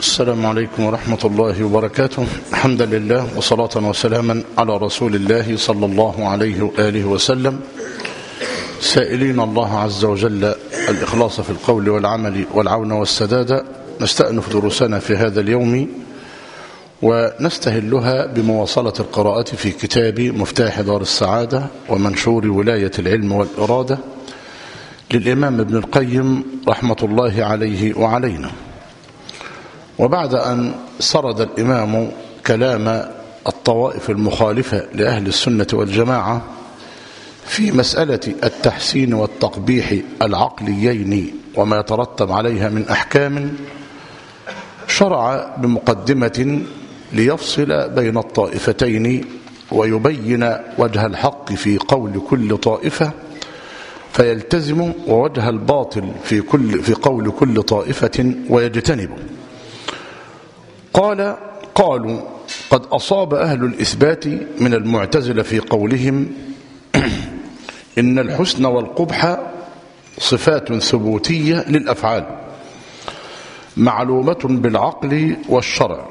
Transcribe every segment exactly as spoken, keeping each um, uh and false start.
السلام عليكم ورحمة الله وبركاته. الحمد لله وصلاة وسلاما على رسول الله صلى الله عليه وآله وسلم، سائلين الله عز وجل الإخلاص في القول والعمل والعون والسداد. نستأنف دروسنا في هذا اليوم ونستهلها بمواصلة القراءة في كتاب مفتاح دار السعادة ومنشور ولاية العلم والإرادة للإمام ابن القيم رحمة الله عليه وعلينا. وبعد أن سرد الإمام كلام الطوائف المخالفة لأهل السنة والجماعة في مسألة التحسين والتقبيح العقليين وما يترتب عليها من أحكام، شرع بمقدمة ليفصل بين الطائفتين ويبين وجه الحق في قول كل طائفة فيلتزم، ووجه الباطل في كل في قول كل طائفة ويجتنب. قال قالوا قد أصاب أهل الإثبات من المعتزلة في قولهم إن الحسن والقبح صفات ثبوتية للأفعال معلومة بالعقل والشرع،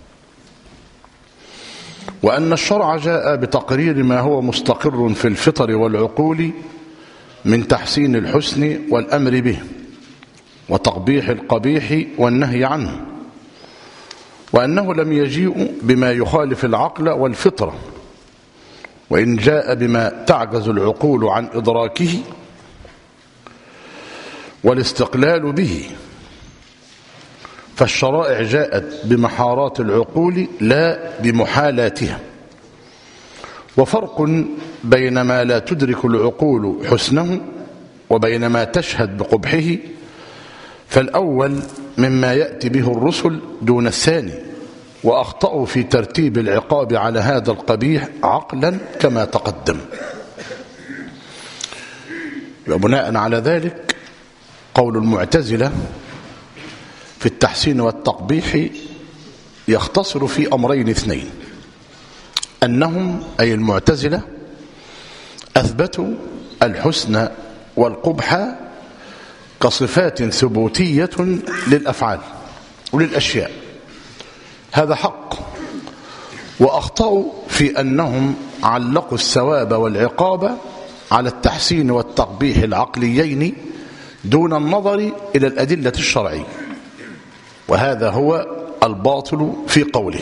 وأن الشرع جاء بتقرير ما هو مستقر في الفطر والعقول من تحسين الحسن والأمر به وتقبيح القبيح والنهي عنه، وأنه لم يجيء بما يخالف العقل والفطرة، وإن جاء بما تعجز العقول عن إدراكه والاستقلال به، فالشرائع جاءت بمحارات العقول لا بمحالاتها. وفرق بين ما لا تدرك العقول حسنه وبين ما تشهد بقبحه، فالأول مما يأتي به الرسل دون الثاني، وأخطأوا في ترتيب العقاب على هذا القبيح عقلا كما تقدم. وبناء على ذلك قول المعتزلة في التحسين والتقبيح يختصر في أمرين اثنين: أنهم أي المعتزلة أثبتوا الحسن والقبح كصفات ثبوتية للأفعال وللأشياء، هذا حق، وأخطأوا في أنهم علقوا الثواب والعقاب على التحسين والتقبيح العقليين دون النظر إلى الأدلة الشرعية، وهذا هو الباطل في قوله.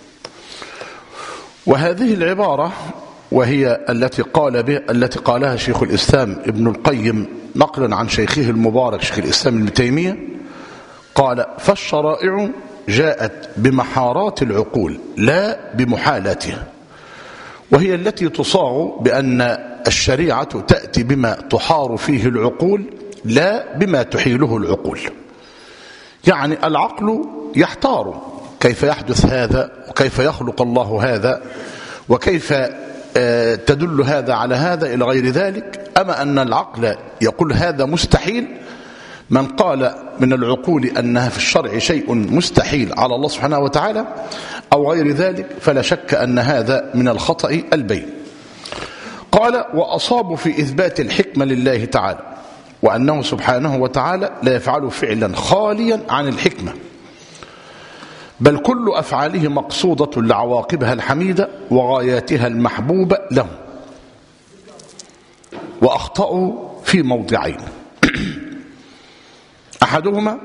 وهذه العبارة وهي التي قال به التي قالها شيخ الإسلام ابن القيم نقلا عن شيخه المبارك شيخ الإسلام ابن تيمية، قال: فالشرائع جاءت بمحارات العقول لا بمحالاتها، وهي التي تصاغ بأن الشريعة تأتي بما تحار فيه العقول لا بما تحيله العقول. يعني العقل يحتار كيف يحدث هذا وكيف يخلق الله هذا وكيف تدل هذا على هذا إلى غير ذلك. أما أن العقل يقول هذا مستحيل، من قال من العقول أنها في الشرع شيء مستحيل على الله سبحانه وتعالى أو غير ذلك فلا شك أن هذا من الخطأ البين. قال: وأصابوا في إثبات الحكمة لله تعالى، وأنه سبحانه وتعالى لا يفعل فعلا خاليا عن الحكمة، بل كل أفعاله مقصودة لعواقبها الحميدة وغاياتها المحبوبة له. وأخطأوا في موضعين: أحدهما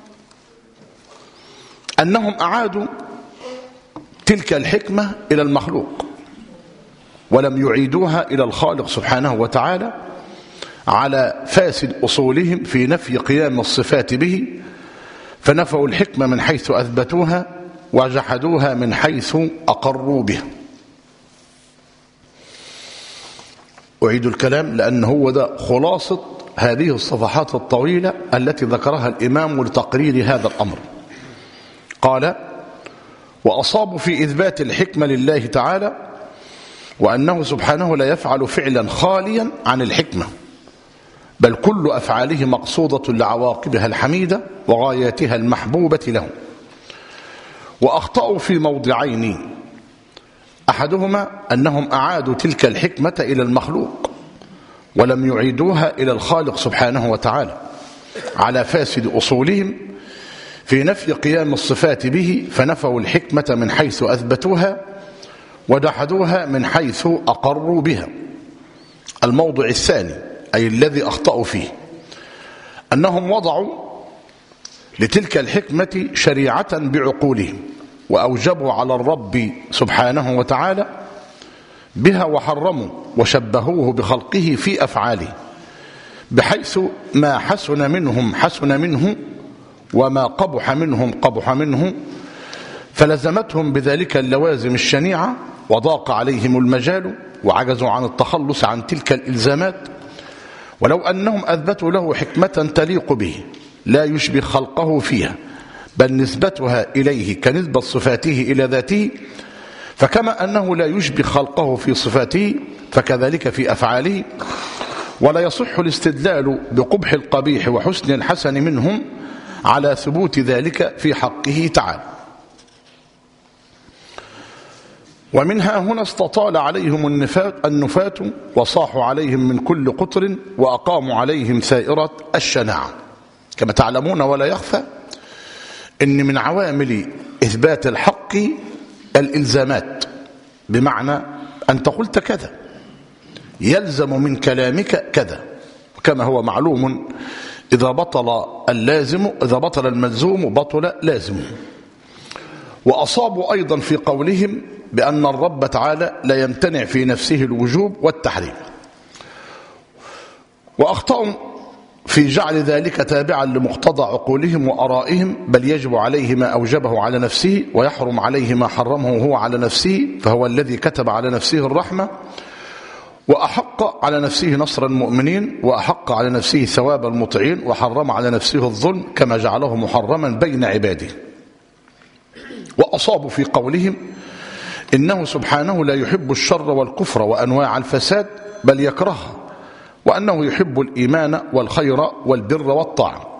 أنهم أعادوا تلك الحكمة إلى المخلوق ولم يعيدوها إلى الخالق سبحانه وتعالى على فاسد أصولهم في نفي قيام الصفات به، فنفوا الحكمة من حيث أثبتوها وجحدوها من حيث أقروا بها. أعيد الكلام لأن هو ده خلاصة هذه الصفحات الطويلة التي ذكرها الإمام لتقرير هذا الأمر. قال: وأصابوا في إثبات الحكمة لله تعالى، وأنه سبحانه لا يفعل فعلا خاليا عن الحكمة، بل كل أفعاله مقصودة لعواقبها الحميدة وغاياتها المحبوبة له. وأخطأوا في موضعين: أحدهما أنهم أعادوا تلك الحكمة إلى المخلوق ولم يعيدوها إلى الخالق سبحانه وتعالى على فاسد أصولهم في نفي قيام الصفات به، فنفوا الحكمة من حيث أثبتوها ودحدوها من حيث أقروا بها. الموضع الثاني أي الذي أخطأوا فيه أنهم وضعوا لتلك الحكمة شريعة بعقولهم، وأوجبوا على الرب سبحانه وتعالى بها وحرموا وشبهوه بخلقه في أفعاله، بحيث ما حسن منهم حسن منه وما قبح منهم قبح منه، فلزمتهم بذلك اللوازم الشنيعة وضاق عليهم المجال وعجزوا عن التخلص عن تلك الإلزامات. ولو أنهم أثبتوا له حكمة تليق به لا يشبه خلقه فيها، بل نسبتها إليه كنسبة صفاته إلى ذاته، فكما أنه لا يشبه خلقه في صفاته فكذلك في أفعاله. ولا يصح الاستدلال بقبح القبيح وحسن الحسن منهم على ثبوت ذلك في حقه تعالى. ومنها هنا استطال عليهم النفاة وصاحوا عليهم من كل قطر وأقاموا عليهم سائرة الشناعة. كما تعلمون ولا يخفى إن من عوامل إثبات الحق الإلزامات، بمعنى أنت قلت كذا يلزم من كلامك كذا، كما هو معلوم إذا بطل اللازم إذا بطل الملزوم بطل لازمه. وأصابوا أيضا في قولهم بأن الرب تعالى لا يمتنع في نفسه الوجوب والتحريم، وأخطأوا في جعل ذلك تابعا لمقتضى عقولهم وأرائهم، بل يجب عليه ما أوجبه على نفسه ويحرم عليه ما حرمه هو على نفسه، فهو الذي كتب على نفسه الرحمة وأحق على نفسه نصر المؤمنين وأحق على نفسه ثواب المطيعين، وحرم على نفسه الظلم كما جعله محرما بين عباده. وأصابوا في قولهم إنه سبحانه لا يحب الشر والكفر وأنواع الفساد بل يكرهها، وأنه يحب الإيمان والخير والبر والطاعة.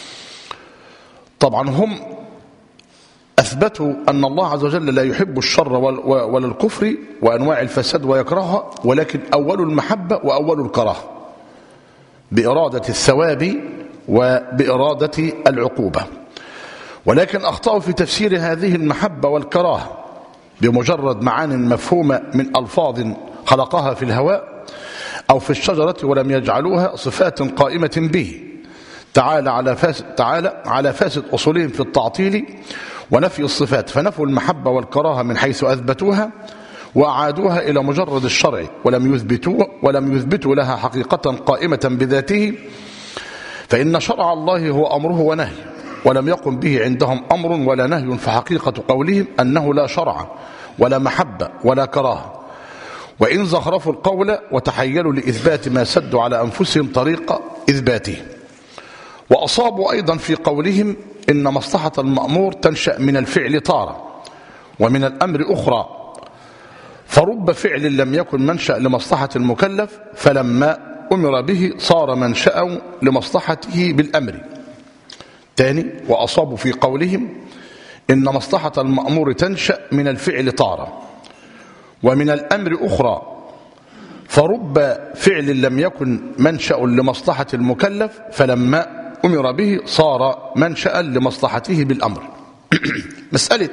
طبعا هم أثبتوا أن الله عز وجل لا يحب الشر ولا الكفر وأنواع الفساد ويكرهها، ولكن أول المحبة وأول الكراهة بإرادة الثواب وبإرادة العقوبة. ولكن أخطأوا في تفسير هذه المحبة والكراهة بمجرد معان مفهومة من ألفاظ خلقها في الهواء أو في الشجرة، ولم يجعلوها صفات قائمة به تعالى على فاسد, تعالى على فاسد أصولهم في التعطيل ونفي الصفات، فنفوا المحبة والكراهة من حيث أثبتوها وأعادوها إلى مجرد الشرع، ولم يثبتوا ولم يثبتوا لها حقيقة قائمة بذاته، فإن شرع الله هو أمره ونهي، ولم يقم به عندهم أمر ولا نهي، فحقيقة قولهم أنه لا شرع ولا محبة ولا كراهة. وإن زخرفوا القول وتحيلوا لإثبات ما سدوا على أنفسهم طريق إثباته. وأصابوا أيضا في قولهم إن مصلحة المأمور تنشأ من الفعل تارة ومن الأمر أخرى، فرب فعل لم يكن منشأ لمصلحة المكلف فلما أمر به صار منشأ لمصلحته بالأمر. ثاني، وأصابوا في قولهم إن مصلحة المأمور تنشأ من الفعل تارة ومن الأمر أخرى، فرب فعل لم يكن منشأ لمصلحة المكلف فلما أمر به صار منشأ لمصلحته بالأمر. مسألة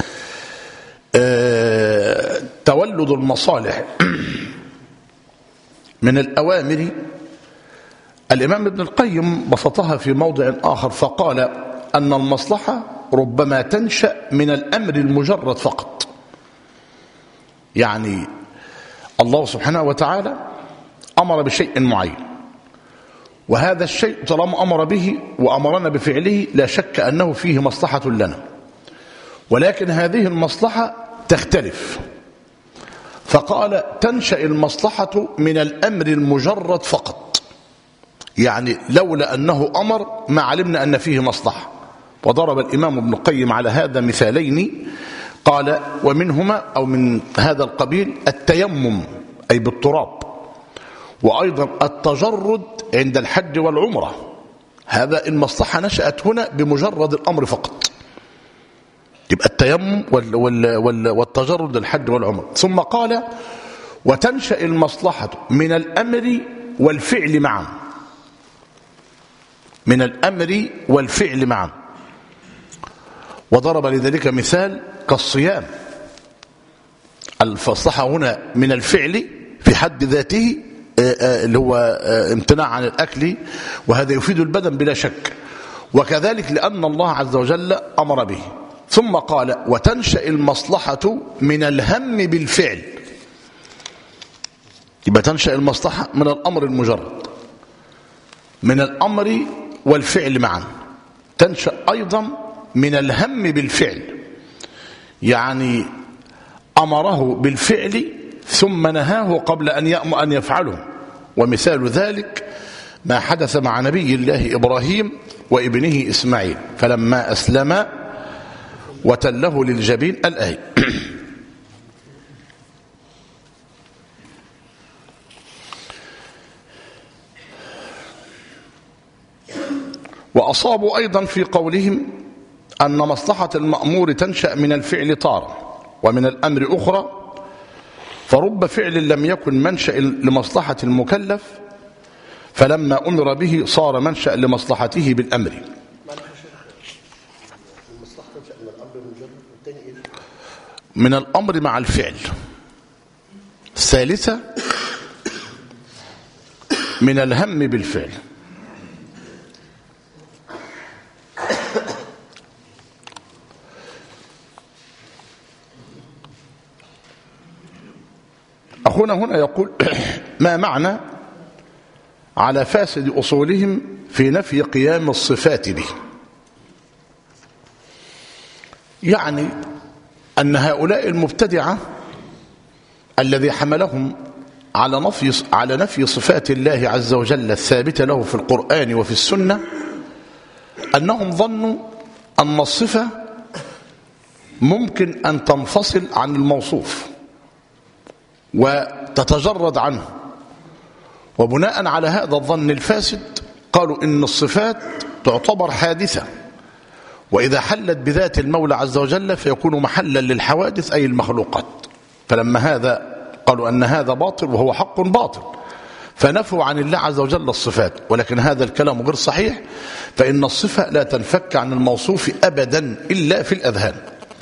تولد المصالح من الأوامر، الإمام ابن القيم بسطها في موضع آخر فقال أن المصلحة ربما تنشأ من الأمر المجرد فقط. يعني الله سبحانه وتعالى أمر بشيء معين، وهذا الشيء طالما أمر به وأمرنا بفعله لا شك أنه فيه مصلحة لنا، ولكن هذه المصلحة تختلف، فقال تنشأ المصلحة من الأمر المجرد فقط. يعني لولا أنه أمر ما علمنا أن فيه مصلحة. وضرب الإمام ابن القيم على هذا مثالين، قال ومنهما أو من هذا القبيل التيمم أي بالتراب، وأيضا التجرد عند الحج والعمرة، هذا المصلحة نشأت هنا بمجرد الأمر فقط، يبقى التيمم والتجرد للحج والعمرة. ثم قال وتنشأ المصلحة من الأمر والفعل معا، من الأمر والفعل معا. وضرب لذلك مثال كالصيام. المصلحة هنا من الفعل في حد ذاته اللي هو امتناع عن الأكل، وهذا يفيد البدن بلا شك، وكذلك لأن الله عز وجل أمر به. ثم قال وتنشأ المصلحة من الهم بالفعل، يبقى تنشأ المصلحة من الأمر المجرد، من الأمر والفعل معا. تنشأ أيضا من الهم بالفعل، يعني أمره بالفعل ثم نهاه قبل أن يأمر أن يفعله. ومثال ذلك ما حدث مع نبي الله إبراهيم وابنه إسماعيل فلما أسلما وتله للجبين الآية. وأصابوا أيضا في قولهم أن مصلحة المأمور تنشأ من الفعل طارة ومن الأمر أخرى، فرب فعل لم يكن منشأ لمصلحة المكلف فلما أمر به صار منشأ لمصلحته بالأمر. من الأمر مع الفعل. الثالثة من الهم بالفعل. أخونا هنا يقول ما معنى على فاسد أصولهم في نفي قيام الصفات به؟ يعني أن هؤلاء المبتدعة الذي حملهم على نفي على نفي صفات الله عز وجل الثابتة له في القرآن وفي السنة، أنهم ظنوا أن الصفة ممكن أن تنفصل عن الموصوف وتتجرد عنه، وبناء على هذا الظن الفاسد قالوا إن الصفات تعتبر حادثة، وإذا حلت بذات المولى عز وجل فيكون محلا للحوادث أي المخلوقات. فلما هذا قالوا أن هذا باطل وهو حق باطل، فنفوا عن الله عز وجل الصفات، ولكن هذا الكلام غير صحيح، فإن الصفة لا تنفك عن الموصوف أبدا إلا في الأذهان.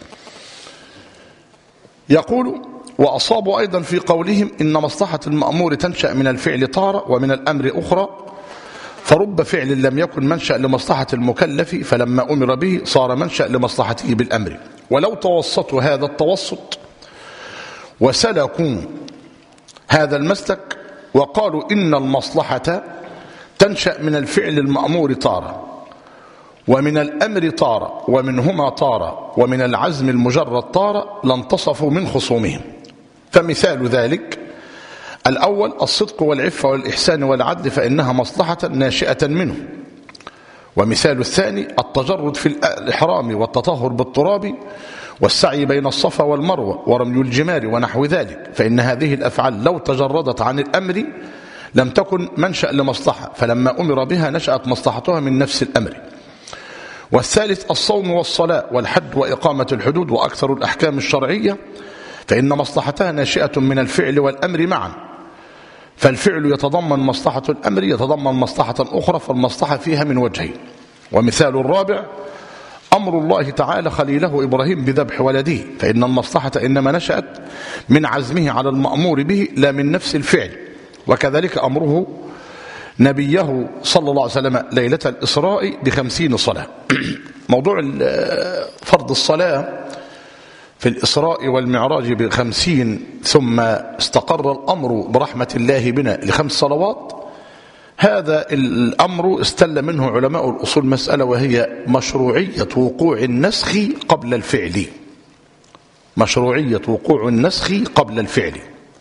يقول وأصابوا أيضا في قولهم إن مصلحة المأمور تنشأ من الفعل طارة ومن الأمر أخرى، فرب فعل لم يكن منشأ لمصلحة المكلف فلما أمر به صار منشأ لمصلحته بالأمر. ولو توسطوا هذا التوسط وسلكوا هذا المسلك وقالوا إن المصلحة تنشأ من الفعل المأمور طارة ومن الأمر طارة ومنهما طارة ومن العزم المجرد طارة لانتصفوا من خصومهم. فمثال ذلك الأول الصدق والعفة والإحسان والعدل فإنها مصلحة ناشئة منه. ومثال الثاني التجرد في الإحرام والتطهر بالتراب والسعي بين الصفا والمروة ورمي الجمار ونحو ذلك، فإن هذه الأفعال لو تجردت عن الأمر لم تكن منشأ لمصلحة، فلما أمر بها نشأت مصلحتها من نفس الأمر. والثالث الصوم والصلاة والحد وإقامة الحدود وأكثر الأحكام الشرعية، فإن مصلحتها ناشئة من الفعل والأمر معا، فالفعل يتضمن مصلحة الأمر يتضمن مصلحة أخرى، فالمصلحة فيها من وجهين. ومثال الرابع أمر الله تعالى خليله إبراهيم بذبح ولده، فإن المصلحة إنما نشأت من عزمه على المأمور به لا من نفس الفعل. وكذلك أمره نبيه صلى الله عليه وسلم ليلة الإسراء بخمسين صلاة. موضوع فرض الصلاة في الإسراء والمعراج بخمسين ثم استقر الأمر برحمة الله بنا لخمس صلوات، هذا الأمر استل منه علماء الأصول مسألة، وهي مشروعية وقوع النسخ قبل الفعل. مشروعية وقوع النسخ قبل الفعل.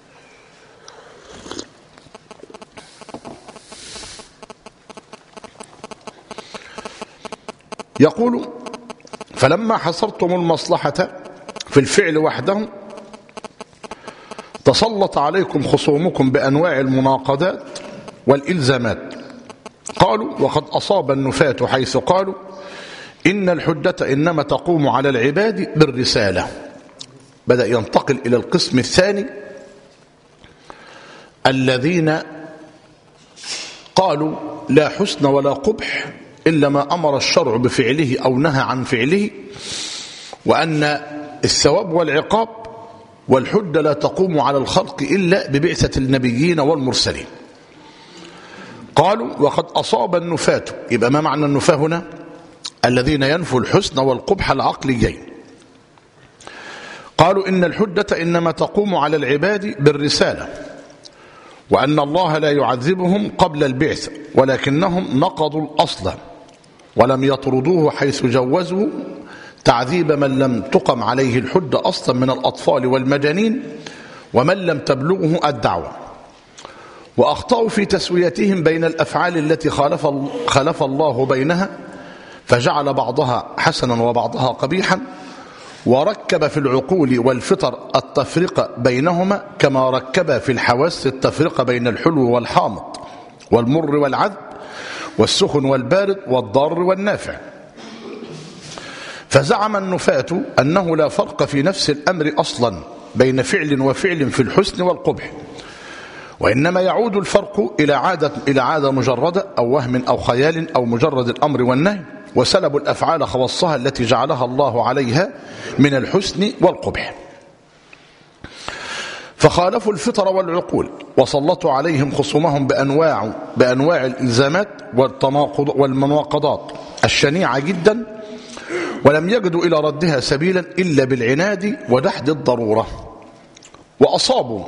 يقول فلما حصرتم المصلحة في الفعل وحده تسلط عليكم خصومكم بأنواع المناقضات والإلزامات. قالوا وقد أصاب النفاة حيث قالوا إن الحجة إنما تقوم على العباد بالرسالة. بدأ ينتقل إلى القسم الثاني الذين قالوا لا حسن ولا قبح إلا ما أمر الشرع بفعله أو نهى عن فعله، وأن الثواب والعقاب والحجة لا تقوم على الخلق إلا ببعثة النبيين والمرسلين. قالوا وقد أصاب النفاة، يبقى ما معنى النفاة هنا؟ الذين ينفوا الحسن والقبح العقليين. قالوا إن الحجة إنما تقوم على العباد بالرسالة، وأن الله لا يعذبهم قبل البعث، ولكنهم نقضوا الأصل ولم يطردوه حيث جوزوا تعذيب من لم تقم عليه الحجة أصلا من الأطفال والمجانين ومن لم تبلغه الدعوة. وأخطأوا في تسويتهم بين الأفعال التي خالف خالف الله بينها، فجعل بعضها حسنا وبعضها قبيحا، وركب في العقول والفطر التفرقة بينهما كما ركب في الحواس التفرقة بين الحلو والحامض والمر والعذب والسخن والبارد والضار والنافع. فزعم النفاة أنه لا فرق في نفس الأمر أصلا بين فعل وفعل في الحسن والقبح، وإنما يعود الفرق إلى عادة, إلى عادة مجردة أو وهم أو خيال أو مجرد الأمر والنهي، وسلبوا الأفعال خواصها التي جعلها الله عليها من الحسن والقبح. فخالفوا الفطر والعقول وسلطوا عليهم خصومهم بأنواع, بأنواع الإلزامات والمناقضات الشنيعة جدا، ولم يجدوا إلى ردها سبيلا إلا بالعناد ودحد الضرورة. وأصابوا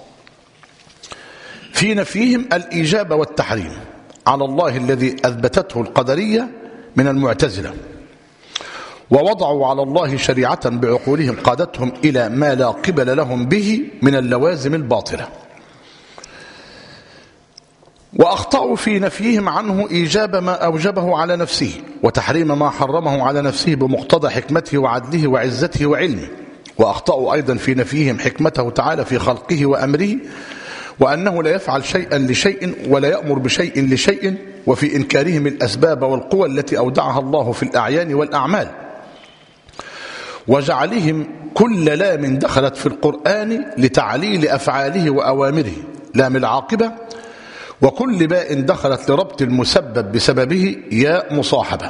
في نفيهم الإيجاب والتحريم على الله الذي أثبتته القدرية من المعتزلة، ووضعوا على الله شريعة بعقولهم قادتهم إلى ما لا قبل لهم به من اللوازم الباطلة. وأخطأوا في نفيهم عنه إيجاب ما أوجبه على نفسه وتحريم ما حرمه على نفسه بمقتضى حكمته وعدله وعزته وعلمه. وأخطأوا أيضا في نفيهم حكمته تعالى في خلقه وأمره، وأنه لا يفعل شيئا لشيء ولا يأمر بشيء لشيء، وفي إنكارهم الأسباب والقوى التي أودعها الله في الأعيان والأعمال، وجعلهم كل لام دخلت في القرآن لتعليل أفعاله وأوامره لام العاقبة، وكل باء دخلت لربط المسبب بسببه ياء مصاحبة.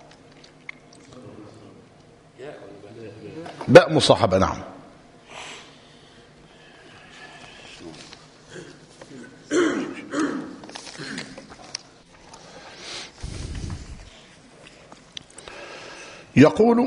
باء مصاحبة نعم. يقول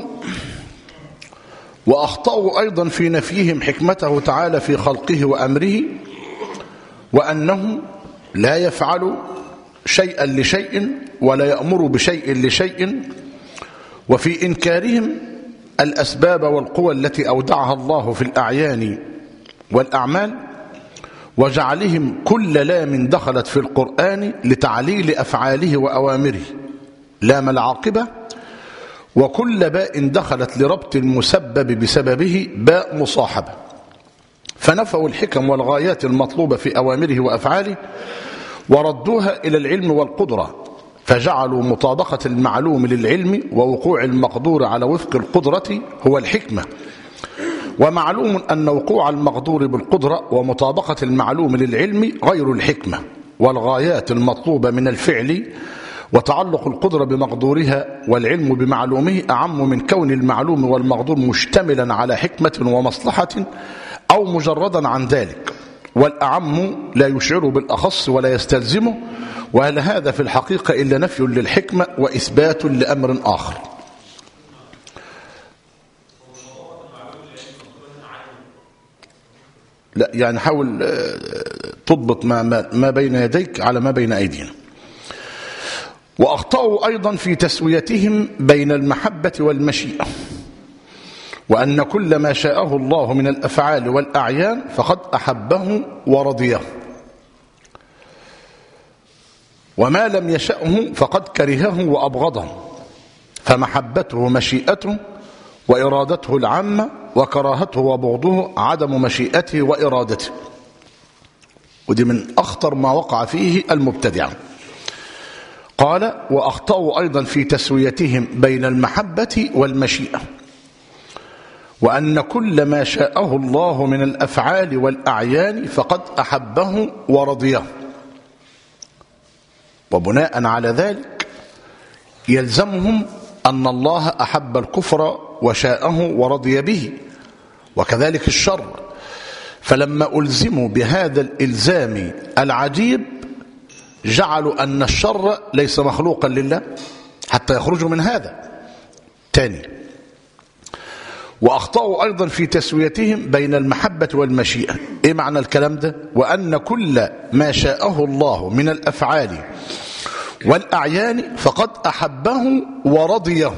وأخطأوا أيضا في نفيهم حكمته تعالى في خلقه وأمره، وأنه لا يفعل شيئا لشيء ولا يأمر بشيء لشيء، وفي إنكارهم الأسباب والقوى التي أودعها الله في الأعيان والأعمال، وجعلهم كل لام دخلت في القرآن لتعليل أفعاله وأوامره لام العاقبة، وكل باء دخلت لربط المسبب بسببه باء مصاحبة. فنفوا الحكم والغايات المطلوبة في أوامره وأفعاله وردوها إلى العلم والقدرة، فجعلوا مطابقة المعلوم للعلم ووقوع المقدور على وفق القدرة هو الحكمة. ومعلوم أن وقوع المقدور بالقدرة ومطابقة المعلوم للعلم غير الحكمة، والغايات المطلوبة من الفعل وتعلق القدرة بمقدورها والعلم بمعلومه أعم من كون المعلوم والمقدور مشتملا على حكمة ومصلحة أو مجردا عن ذلك، والأعم لا يشعر بالأخص ولا يستلزمه، وهل هذا في الحقيقة إلا نفي للحكمة وإثبات لأمر آخر. لا يعني حاول تضبط ما, ما بين يديك على ما بين أيدينا. وأخطأوا أيضا في تسويتهم بين المحبة والمشيئة، وأن كل ما شاءه الله من الأفعال والأعيان فقد أحبه ورضيه، وما لم يشأه فقد كرهه وأبغضه، فمحبته مشيئته وإرادته العامة، وكراهته وبغضه عدم مشيئته وإرادته. ودي من أخطر ما وقع فيه المبتدع. قال وأخطأوا أيضا في تسويتهم بين المحبة والمشيئة، وأن كل ما شاءه الله من الأفعال والأعيان فقد أحبه ورضيه، وبناء على ذلك يلزمهم أن الله أحب الكفر وشاءه ورضي به، وكذلك الشر. فلما ألزموا بهذا الإلزام العجيب جعلوا أن الشر ليس مخلوقا لله حتى يخرجوا من هذا. تاني، وأخطأوا أيضا في تسويتهم بين المحبة والمشيئة. إيه معنى الكلام ده؟ وأن كل ما شاءه الله من الأفعال والأعيان فقد أحبه ورضيه،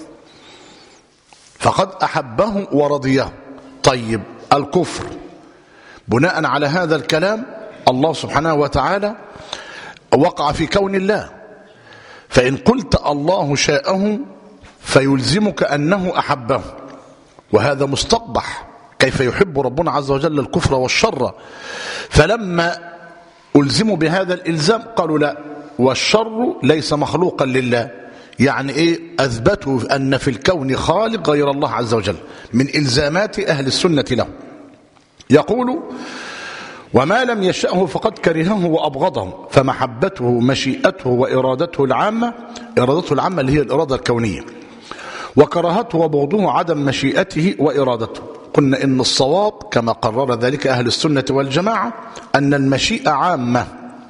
فقد أحبه ورضيه. طيب الكفر، بناء على هذا الكلام الله سبحانه وتعالى وقع في كون الله، فإن قلت الله شاءه فيلزمك أنه أحبه، وهذا مستقبح. كيف يحب ربنا عز وجل الكفر والشر؟ فلما ألزموا بهذا الإلزام قالوا لا، والشر ليس مخلوقا لله. يعني إيه؟ أثبتوا أن في الكون خالق غير الله عز وجل، من إلزامات أهل السنة له. يقول وما لم يشأه فقد كرهه وأبغضه، فمحبته مشيئته وإرادته العامة، إرادته العامة اللي هي الإرادة الكونية، وكرهته وبغضه عدم مشيئته وإرادته. قلنا إن الصواب كما قرر ذلك أهل السنة والجماعة أن المشيئة عامة،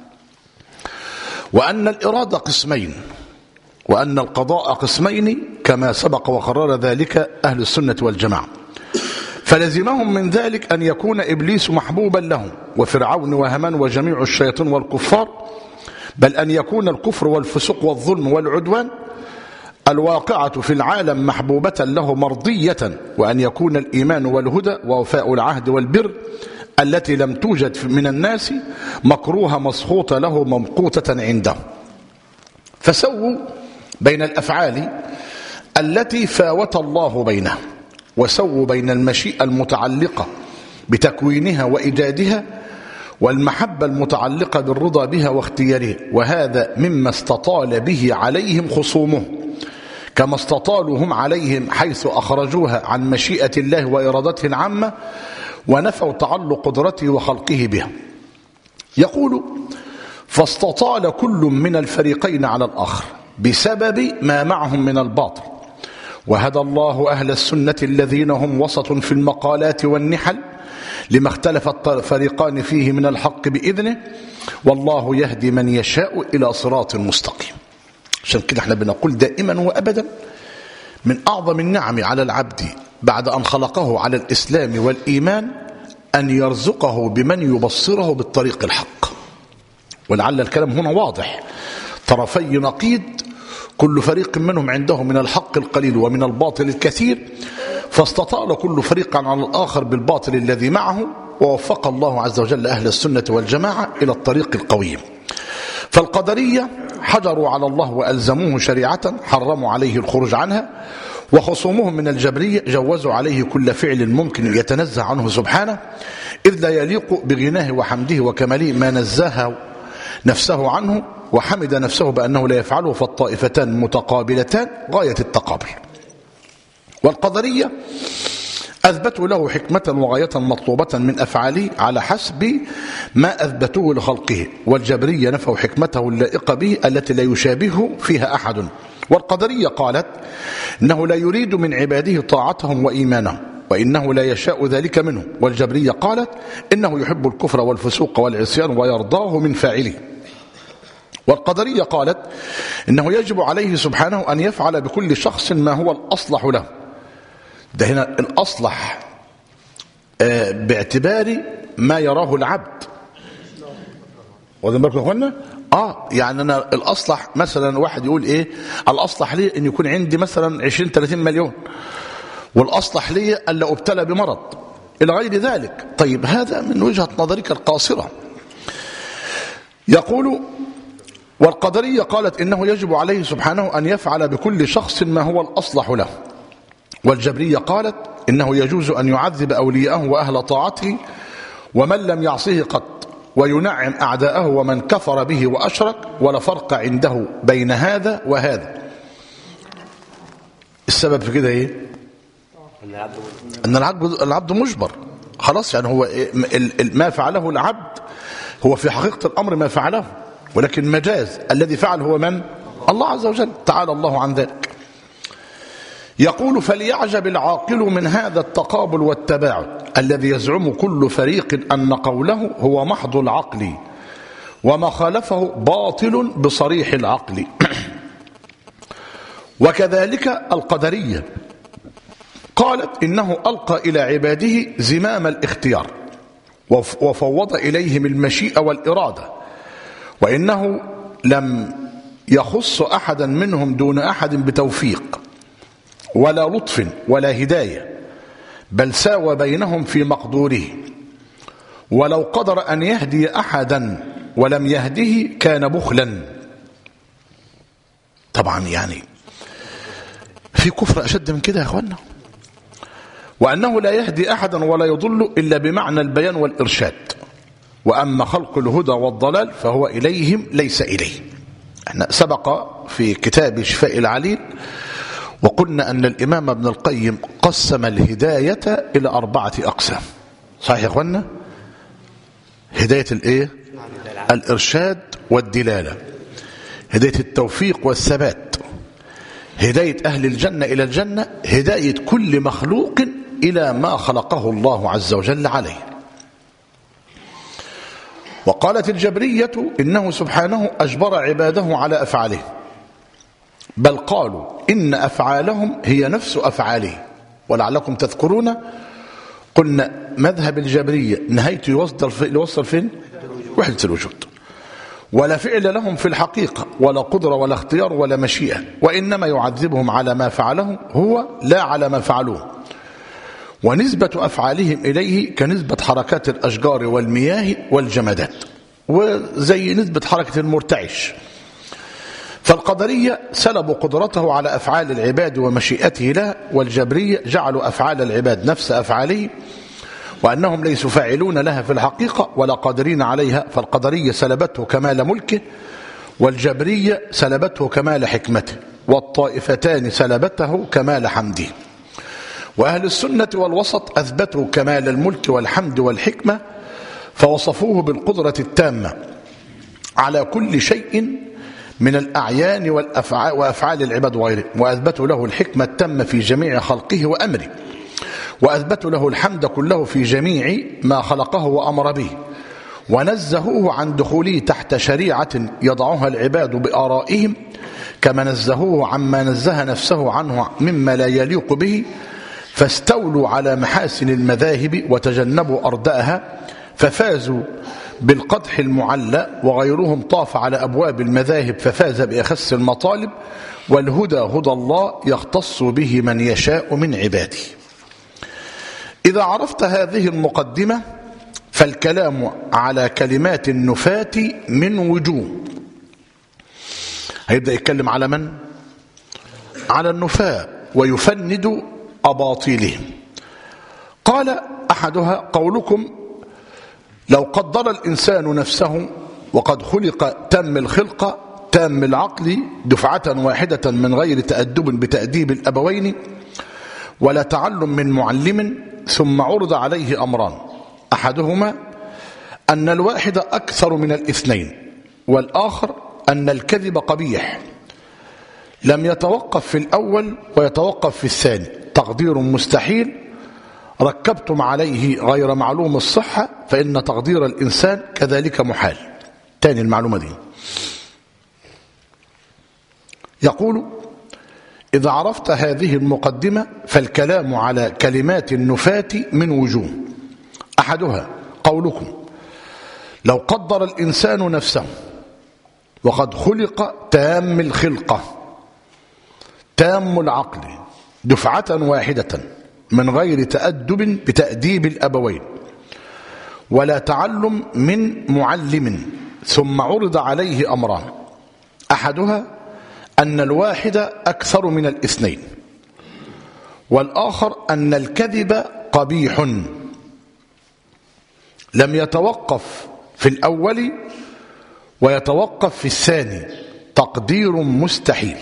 وأن الإرادة قسمين، وأن القضاء قسمين كما سبق وقرر ذلك أهل السنة والجماعة. فلزمهم من ذلك أن يكون إبليس محبوبا لهم، وفرعون وهامان وجميع الشياطين والكفار، بل أن يكون الكفر والفسوق والظلم والعدوان الواقعة في العالم محبوبة له مرضية، وأن يكون الإيمان والهدى ووفاء العهد والبر التي لم توجد من الناس مكروهة مسخوطة له ممقوتة عنده. فسووا بين الأفعال التي فاوت الله بينها، وسووا بين المشيئة المتعلقة بتكوينها وإيجادها والمحبة المتعلقة بالرضا بها واختيارها، وهذا مما استطال به عليهم خصومه، كما استطالوا هم عليهم حيث أخرجوها عن مشيئة الله وإرادته العامة ونفوا تعلق قدرته وخلقه بها. يقول فاستطال كل من الفريقين على الآخر بسبب ما معهم من الباطل، وهدى الله أهل السنة الذين هم وسط في المقالات والنحل لما اختلف الفريقان فيه من الحق بإذنه، والله يهدي من يشاء إلى صراط مستقيم. عشان كده احنا بنقول دائما وأبدا من أعظم النعم على العبد بعد أن خلقه على الإسلام والإيمان أن يرزقه بمن يبصره بالطريق الحق. ولعل الكلام هنا واضح، طرفي نقيض كل فريق منهم عنده من الحق القليل ومن الباطل الكثير، فاستطال كل فريق على الآخر بالباطل الذي معه، ووفق الله عز وجل أهل السنة والجماعة إلى الطريق القويم. فالقدرية حجروا على الله وألزموه شريعة حرموا عليه الخروج عنها، وخصومهم من الجبرية جوزوا عليه كل فعل ممكن يتنزه عنه سبحانه، إذ لا يليق بغناه وحمده وكماله ما نزه نفسه عنه وحمد نفسه بأنه لا يفعله، فالطائفتان متقابلتان غاية التقابل. والقدرية أثبتوا له حكمة وغاية مطلوبة من أفعاله على حسب ما أثبتوه لخلقه، والجبرية نفوا حكمته اللائقة به التي لا يشابهه فيها أحد. والقدرية قالت إنه لا يريد من عباده طاعتهم وإيمانهم، وإنه لا يشاء ذلك منهم. والجبرية قالت إنه يحب الكفر والفسوق والعصيان ويرضاه من فاعله. والقدرية قالت إنه يجب عليه سبحانه أن يفعل بكل شخص ما هو الأصلح له. ده هنا الأصلح آه باعتبار ما يراه العبد. واخدين بالكم يا اخوانا؟ اه يعني انا الاصلح مثلا واحد يقول ايه الاصلح لي ان يكون عندي مثلا عشرين ثلاثين مليون، والاصلح لي الا ابتلى بمرض الى غير ذلك. طيب هذا من وجهة نظرك القاصرة. يقول والقدرية قالت إنه يجب عليه سبحانه أن يفعل بكل شخص ما هو الأصلح له. والجبرية قالت إنه يجوز أن يعذب أولياءه وأهل طاعته ومن لم يعصيه قط، وينعم أعداءه ومن كفر به وأشرك، ولا فرق عنده بين هذا وهذا. السبب في كده إيه؟ أن العبد, العبد مجبر خلاص، يعني هو ما فعله العبد هو في حقيقة الأمر ما فعله، ولكن مجاز الذي فعل هو من؟ الله عز وجل، تعالى الله عن ذلك. يقول فليعجب العاقل من هذا التقابل والتباعد الذي يزعم كل فريق أن قوله هو محض العقل وما خالفه باطل بصريح العقل. وكذلك القدرية قالت إنه ألقى إلى عباده زمام الاختيار وفوض إليهم المشيئة والإرادة، وإنه لم يخص أحدا منهم دون أحد بتوفيق ولا لطف ولا هداية، بل ساوى بينهم في مقدوره، ولو قدر أن يهدي أحدا ولم يهده كان بخلا. طبعا يعني في كفر أشد من كده يا أخوانا. وأنه لا يهدي أحدا ولا يضل إلا بمعنى البيان والإرشاد، وأما خلق الهدى والضلال فهو إليهم ليس إليه. احنا سبق في كتاب شفاء العليل وقلنا أن الإمام ابن القيم قسم الهداية إلى أربعة أقسام. صحيح يا أخوانا؟ هداية الإيه؟ الإرشاد والدلالة، هداية التوفيق والثبات، هداية أهل الجنة إلى الجنة، هداية كل مخلوق إلى ما خلقه الله عز وجل عليه. وقالت الجبرية إنه سبحانه أجبر عباده على أفعاله، بل قالوا إن أفعالهم هي نفس أفعاله. ولعلكم تذكرون قلنا مذهب الجبرية نهايته يوصل فين؟ وحدة الوجود، ولا فعل لهم في الحقيقة ولا قدرة ولا اختيار ولا مشيئة، وإنما يعذبهم على ما فعله هو لا على ما فعلوه. ونسبة أفعالهم إليه كنسبة حركات الأشجار والمياه والجمادات، وزي نسبة حركة المرتعش. فالقدرية سلبوا قدرته على أفعال العباد ومشيئته له، والجبرية جعلوا أفعال العباد نفس أفعاله، وأنهم ليسوا فاعلون لها في الحقيقة ولا قادرين عليها. فالقدرية سلبته كمال ملكه، والجبرية سلبته كمال حكمته، والطائفتان سلبته كمال حمده. وأهل السنة والوسط أثبتوا كمال الملك والحمد والحكمة، فوصفوه بالقدرة التامة على كل شيء من الأعيان وأفعال العباد وغيره، وأثبتوا له الحكمة التامة في جميع خلقه وأمره، وأثبتوا له الحمد كله في جميع ما خلقه وأمر به، ونزهوه عن دخوله تحت شريعة يضعها العباد بآرائهم، كما نزهوه عما نزه نفسه عنه مما لا يليق به، فاستولوا على محاسن المذاهب وتجنبوا أردأها، ففازوا بالقدح المعلى، وغيرهم طاف على أبواب المذاهب ففاز بأخس المطالب. والهدى هدى الله يختص به من يشاء من عباده. إذا عرفت هذه المقدمة فالكلام على كلمات النفاة من وجوه. هيبدأ يتكلم على من؟ على النفاة، ويفند أباطيلهم. قال أحدها قولكم لو قدر الإنسان نفسه وقد خلق تام الخلقة تام العقل دفعة واحدة من غير تأدب بتأديب الأبوين ولا تعلم من معلم، ثم عرض عليه أمران: أحدهما أن الواحد أكثر من الاثنين، والآخر أن الكذب قبيح، لم يتوقف في الأول ويتوقف في الثاني، تقدير مستحيل، ركبتم عليه غير معلوم الصحة، فإن تقدير الإنسان كذلك محال. تاني المعلومة دي، يقول: إذا عرفت هذه المقدمة فالكلام على كلمات النفاة من وجوه. أحدها قولكم لو قدر الإنسان نفسه وقد خلق تام الخلقة تام العقل دفعة واحدة من غير تأدب بتأديب الأبوين ولا تعلم من معلم، ثم عرض عليه أمران: أحدها أن الواحد أكثر من الاثنين، والآخر أن الكذب قبيح، لم يتوقف في الأول ويتوقف في الثاني، تقدير مستحيل.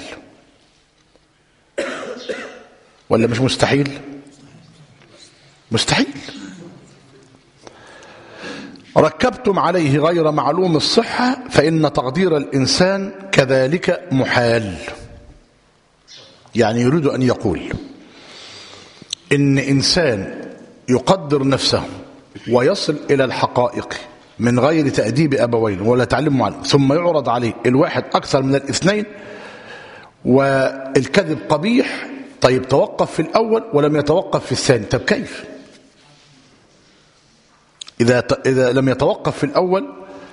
ولا مش مستحيل؟ مستحيل. ركبتم عليه غير معلوم الصحة، فإن تقدير الإنسان كذلك محال. يعني يريد أن يقول إن إنسان يقدر نفسه ويصل إلى الحقائق من غير تأديب أبوين ولا تعليم معلم، ثم يعرض عليه الواحد أكثر من الاثنين والكذب قبيح، طيب توقف في الأول ولم يتوقف في الثاني، طب كيف؟ إذا إذا لم يتوقف في الأول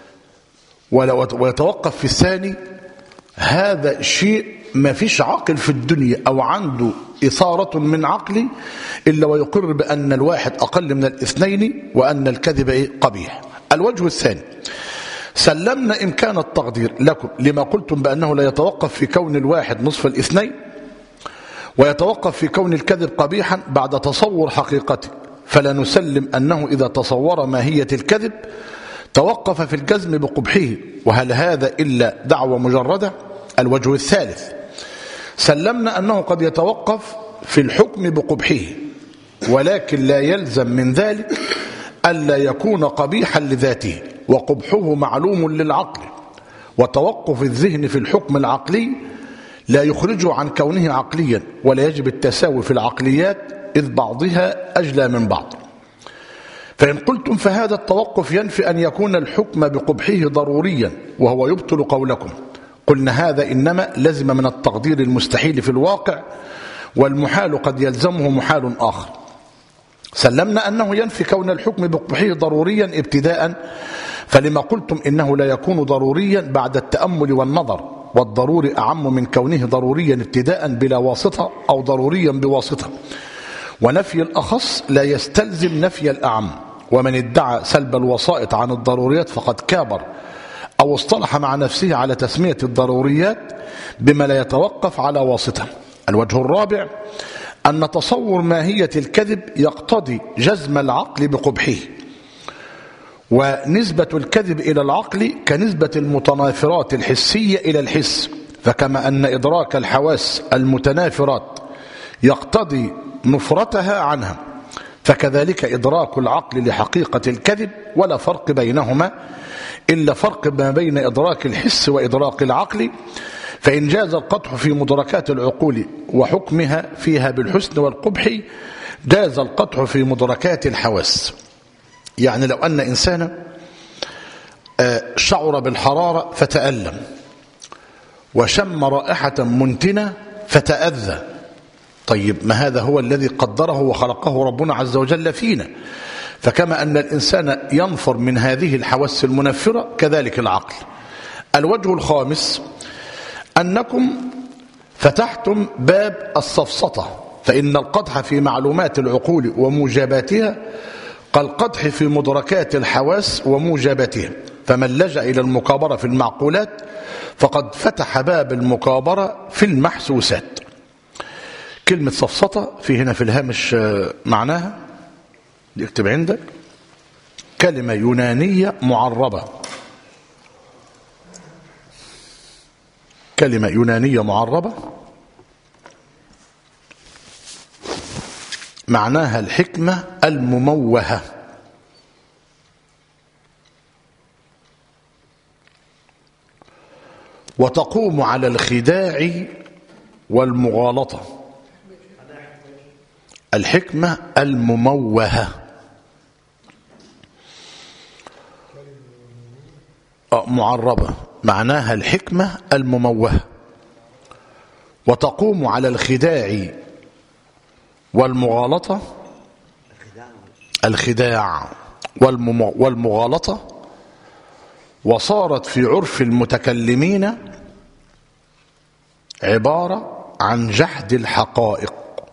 ويتوقف في الثاني، هذا شيء ما فيش عاقل في الدنيا أو عنده إثارة من عقلي إلا ويقر بأن الواحد أقل من الاثنين وأن الكذب إيه؟ قبيح. الوجه الثاني، سلمنا إمكان التقدير لكم لما قلتم بأنه لا يتوقف في كون الواحد نصف الاثنين ويتوقف في كون الكذب قبيحا بعد تصور حقيقته، فلا نسلم أنه إذا تصور ماهية الكذب توقف في الجزم بقبحه، وهل هذا إلا دعوة مجردة؟ الوجه الثالث، سلمنا أنه قد يتوقف في الحكم بقبحه، ولكن لا يلزم من ذلك ألا يكون قبيحا لذاته، وقبحه معلوم للعقل، وتوقف الذهن في الحكم العقلي لا يخرجه عن كونه عقليا، ولا يجب التساوي في العقليات إذ بعضها أجلى من بعض. فإن قلتم فهذا التوقف ينفي أن يكون الحكم بقبحه ضروريا وهو يبطل قولكم، قلنا هذا إنما لزم من التقدير المستحيل في الواقع، والمحال قد يلزمه محال آخر. سلمنا أنه ينفي كون الحكم بقبحه ضروريا ابتداء، فلما قلتم إنه لا يكون ضروريا بعد التأمل والنظر، والضروري أعم من كونه ضروريا ابتداء بلا واسطة أو ضروريا بواسطة، ونفي الأخص لا يستلزم نفي الأعم، ومن ادعى سلب الوسائط عن الضروريات فقد كابر أو اصطلح مع نفسه على تسمية الضروريات بما لا يتوقف على واسطة. الوجه الرابع، أن تصور ماهية الكذب يقتضي جزم العقل بقبحه، ونسبة الكذب إلى العقل كنسبة المتنافرات الحسية إلى الحس، فكما أن إدراك الحواس المتنافرات يقتضي نفرتها عنها، فكذلك إدراك العقل لحقيقة الكذب، ولا فرق بينهما إلا فرق ما بين إدراك الحس وإدراك العقل، فإن جاز القطع في مدركات العقول وحكمها فيها بالحسن والقبح، جاز القطع في مدركات الحواس. يعني لو أن إنسانا شعر بالحرارة فتألم، وشم رائحة منتنة فتأذى، طيب ما هذا هو الذي قدره وخلقه ربنا عز وجل فينا، فكما أن الإنسان ينفر من هذه الحواس المنفرة كذلك العقل. الوجه الخامس، أنكم فتحتم باب السفسطة، فإن القدح في معلومات العقول وموجباتها كالقدح في مدركات الحواس وموجباتها، فمن لجأ إلى المكابرة في المعقولات فقد فتح باب المكابرة في المحسوسات. كلمة سفسطة في هنا في الهامش معناها، اكتب عندك، كلمة يونانية معربة، كلمة يونانية معربة معناها الحكمة المموهة، وتقوم على الخداع والمغالطة. الحكمة المموهة معربة معناها الحكمة المموهة، وتقوم على الخداع والمغالطة، الخداع والمغالطة، وصارت في عرف المتكلمين عبارة عن جحد الحقائق.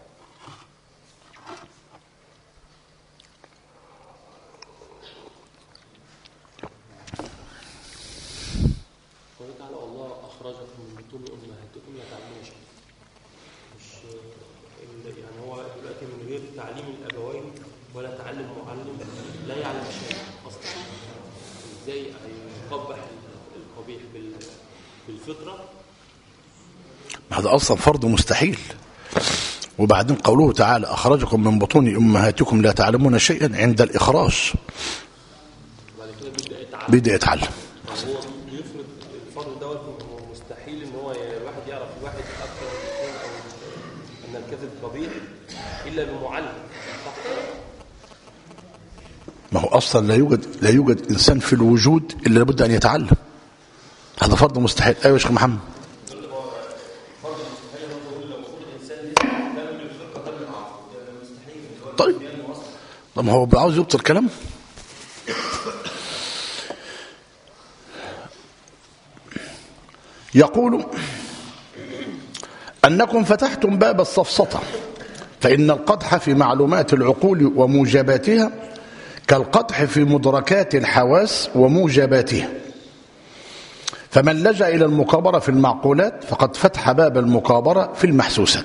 هذا أصلا فرض مستحيل. وبعدين قوله تعالى أخرجكم من بطون أمهاتكم لا تعلمون شيئا، عند الإخراج بدأ يتعلم. هو بيفرض الفرض دوت مستحيل ان هو الواحد يعرف الواحد اكثر من اثنين او ما هو أصلا لا يوجد لا يوجد إنسان في الوجود إلا لابد أن يتعلم. هذا فرض مستحيل. أيوة يا شيخ محمد. طيب طب ما هو عاوز يبطل كلام. يقول أنكم فتحتم باب السفسطة، فإن القدح في معلومات العقول وموجباتها كالقدح في مدركات الحواس وموجباتها، فمن لجأ إلى المكابرة في المعقولات فقد فتح باب المكابرة في المحسوسات.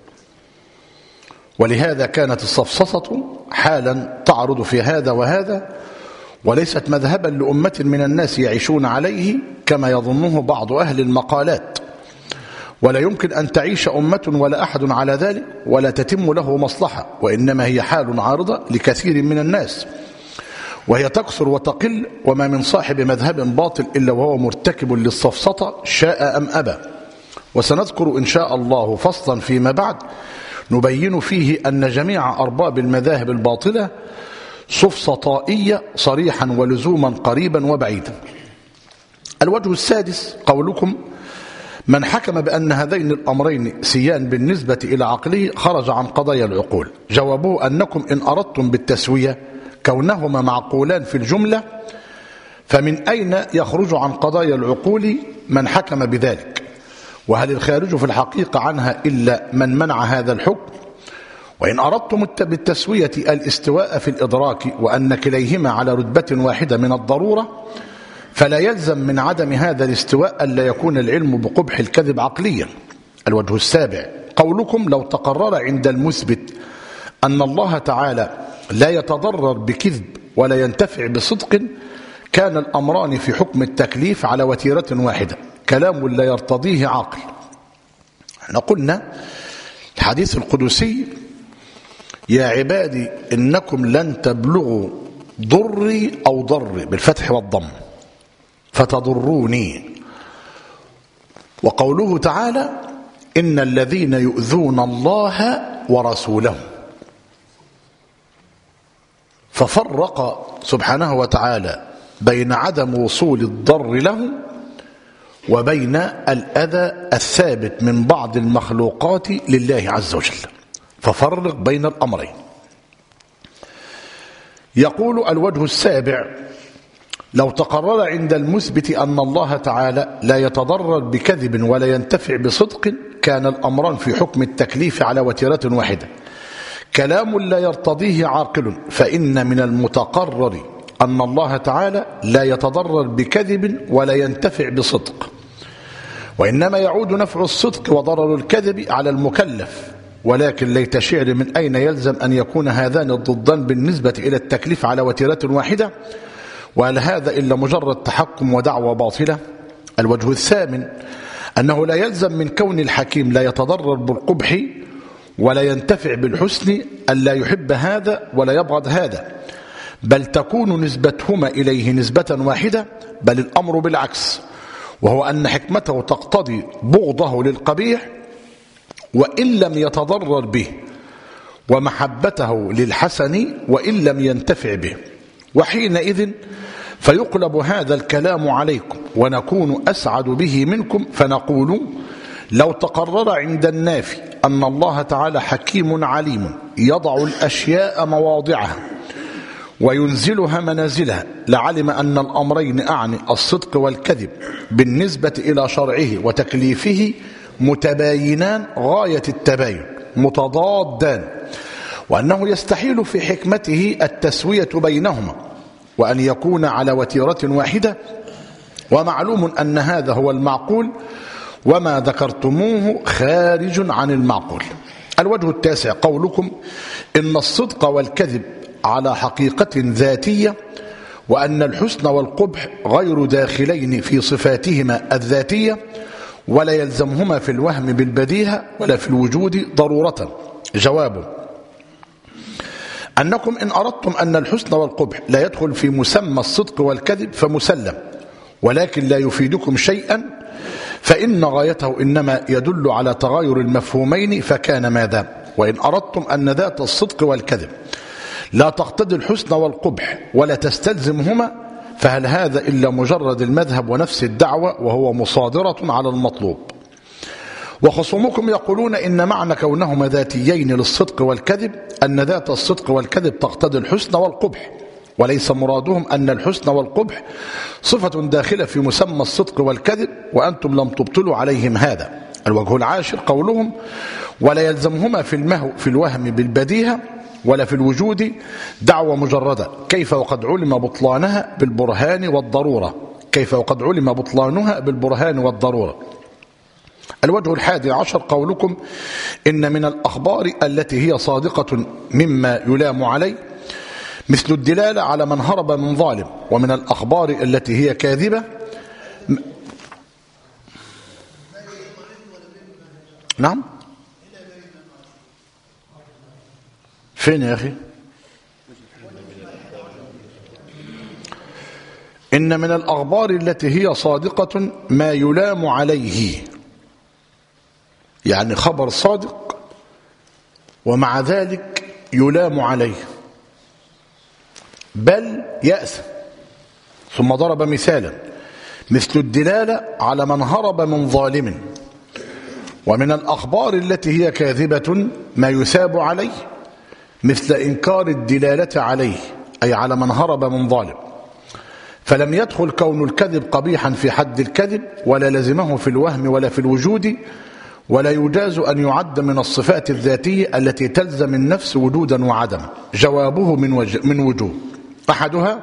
ولهذا كانت السفسطة حالا تعرض في هذا وهذا، وليست مذهبا لأمة من الناس يعيشون عليه كما يظنه بعض أهل المقالات، ولا يمكن أن تعيش أمة ولا أحد على ذلك ولا تتم له مصلحة، وإنما هي حال عارضة لكثير من الناس، وهي تكثر وتقل، وما من صاحب مذهب باطل إلا وهو مرتكب للسفسطة شاء أم أبى. وسنذكر إن شاء الله فصلا فيما بعد نبين فيه أن جميع أرباب المذاهب الباطلة سفسطائية صريحا ولزوما قريبا وبعيدا. الوجه السادس قولكم من حكم بأن هذين الأمرين سيان بالنسبة إلى عقله خرج عن قضايا العقول. جوابه أنكم إن أردتم بالتسوية كونهما معقولان في الجملة، فمن أين يخرج عن قضايا العقول من حكم بذلك؟ وهل الخارج في الحقيقة عنها إلا من منع هذا الحكم؟ وإن أردتم بالتسوية الاستواء في الإدراك وأن كليهما على رتبة واحدة من الضرورة، فلا يلزم من عدم هذا الاستواء ألا يكون العلم بقبح الكذب عقليا. الوجه السابع قولكم لو تقرر عند المثبت أن الله تعالى لا يتضرر بكذب ولا ينتفع بصدق كان الأمران في حكم التكليف على وتيرة واحدة، كلام لا يرتضيه عقل. احنا قلنا الحديث القدسي يا عبادي إنكم لن تبلغوا ضري أو ضري بالفتح والضم فتضروني. وقوله تعالى إن الذين يؤذون الله ورسوله، ففرق سبحانه وتعالى بين عدم وصول الضر له وبين الأذى الثابت من بعض المخلوقات لله عز وجل، ففرق بين الأمرين. يقول الوجه السابع لو تقرر عند المثبت أن الله تعالى لا يتضرر بكذب ولا ينتفع بصدق كان الأمران في حكم التكليف على وتيرة واحدة، كلام لا يرتضيه عاقل، فإن من المتقرر أن الله تعالى لا يتضرر بكذب ولا ينتفع بصدق، وإنما يعود نفع الصدق وضرر الكذب على المكلف. ولكن ليت شعر من أين يلزم أن يكون هذان الضدان بالنسبة إلى التكليف على وتيرة واحدة؟ وهل هذا إلا مجرد تحكم ودعوة باطلة؟ الوجه الثامن أنه لا يلزم من كون الحكيم لا يتضرر بالقبح ولا ينتفع بالحسن أن لا يحب هذا ولا يبغض هذا، بل تكون نسبتهما إليه نسبة واحدة، بل الأمر بالعكس، وهو أن حكمته تقتضي بغضه للقبيح وإن لم يتضرر به، ومحبته للحسن وإن لم ينتفع به. وحينئذ فيقلب هذا الكلام عليكم ونكون أسعد به منكم، فنقول لو تقرر عند النافي أن الله تعالى حكيم عليم يضع الأشياء مواضعها وينزلها منازلها لعلم أن الأمرين أعني الصدق والكذب بالنسبة إلى شرعه وتكليفه متباينان غاية التباين متضادان، وأنه يستحيل في حكمته التسوية بينهما وأن يكون على وتيرة واحدة، ومعلوم أن هذا هو المعقول وما ذكرتموه خارج عن المعقول. الوجه التاسع قولكم إن الصدق والكذب على حقيقة ذاتية، وأن الحسن والقبح غير داخلين في صفاتهما الذاتية، ولا يلزمهما في الوهم بالبديهة ولا في الوجود ضرورة. جوابه أنكم إن أردتم أن الحسن والقبح لا يدخل في مسمى الصدق والكذب فمسلم، ولكن لا يفيدكم شيئا، فإن غايته إنما يدل على تغاير المفهومين، فكان ماذا؟ وإن أردتم أن ذات الصدق والكذب لا تقتضي الحسن والقبح ولا تستلزمهما، فهل هذا إلا مجرد المذهب ونفس الدعوة وهو مصادرة على المطلوب؟ وخصومكم يقولون إن معنى كونهما ذاتيين للصدق والكذب أن ذات الصدق والكذب تقتضي الحسن والقبح، وليس مرادهم أن الحسن والقبح صفة داخلة في مسمى الصدق والكذب، وأنتم لم تبطلوا عليهم هذا. الوجه العاشر قولهم ولا يلزمهما في المهو في الوهم بالبديهة ولا في الوجود دعوة مجردة، كيف وقد علم بطلانها بالبرهان والضرورة كيف وقد علم بطلانها بالبرهان والضرورة. الوجه الحادي عشر قولكم إن من الأخبار التي هي صادقة مما يلام عليه مثل الدلالة على من هرب من ظالم، ومن الأخبار التي هي كاذبة. نعم فين يا أخي؟ إن من الأخبار التي هي صادقة ما يلام عليه، يعني خبر صادق ومع ذلك يلام عليه بل يأثم. ثم ضرب مثالا مثل الدلالة على من هرب من ظالم. ومن الأخبار التي هي كاذبة ما يثاب عليه مثل إنكار الدلالة عليه، أي على من هرب من ظالم، فلم يدخل كون الكذب قبيحا في حد الكذب ولا لزمه في الوهم ولا في الوجود، ولا يجاز أن يعد من الصفات الذاتية التي تلزم النفس وجودا وعدما. جوابه من, وجه من وجوه: أحدها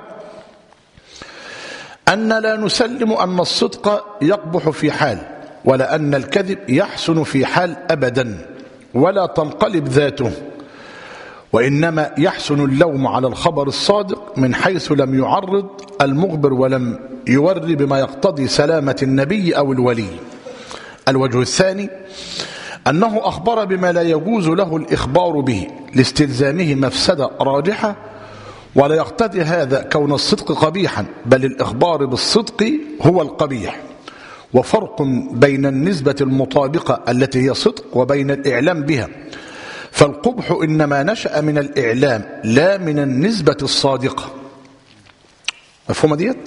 أن لا نسلم أن الصدق يقبح في حال ولا أن الكذب يحسن في حال أبدا ولا تنقلب ذاته، وإنما يحسن اللوم على الخبر الصادق من حيث لم يعرض المخبر ولم يوري بما يقتضي سلامة النبي أو الولي. الوجه الثاني أنه أخبر بما لا يجوز له الإخبار به لاستلزامه مفسدة راجحة، ولا يقتضي هذا كون الصدق قبيحا، بل الإخبار بالصدق هو القبيح. وفرق بين النسبة المطابقة التي هي صدق وبين الإعلام بها، فالقبح إنما نشأ من الإعلام لا من النسبة الصادقة. مفهوم ديت؟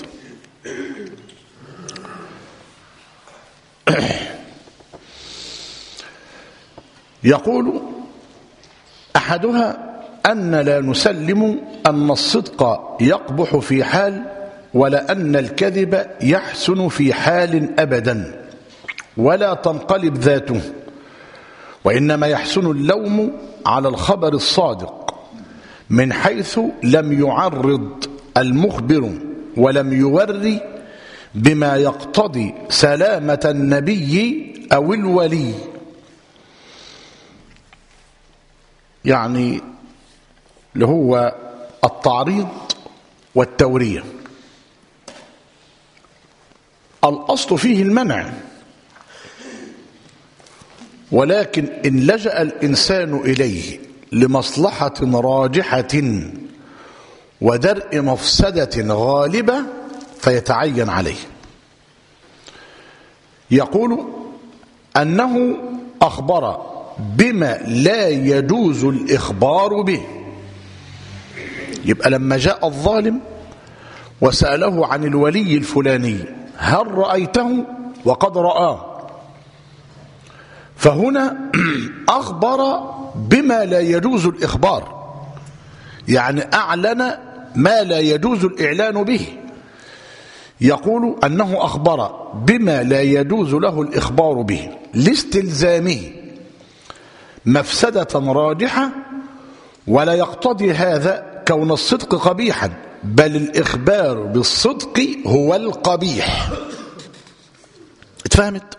يقول أحدها أن لا نسلم أن الصدق يقبح في حال ولا أن الكذب يحسن في حال أبدا ولا تنقلب ذاته، وإنما يحسن اللوم على الخبر الصادق من حيث لم يعرض المخبر ولم يوري بما يقتضي سلامة النبي أو الولي. يعني اللي هو التعريض والتورية الأصل فيه المنع، ولكن إن لجأ الإنسان إليه لمصلحة راجحة ودرء مفسدة غالبة فيتعين عليه. يقول أنه أخبر بما لا يجوز الإخبار به. يبقى لما جاء الظالم وسأله عن الولي الفلاني هل رأيته وقد رآه، فهنا أخبر بما لا يجوز الإخبار، يعني أعلن ما لا يجوز الإعلان به. يقول أنه أخبر بما لا يجوز له الإخبار به لاستلزامه مفسدة راجحة، ولا يقتضي هذا كون الصدق قبيحا، بل الإخبار بالصدق هو القبيح. اتفهمت؟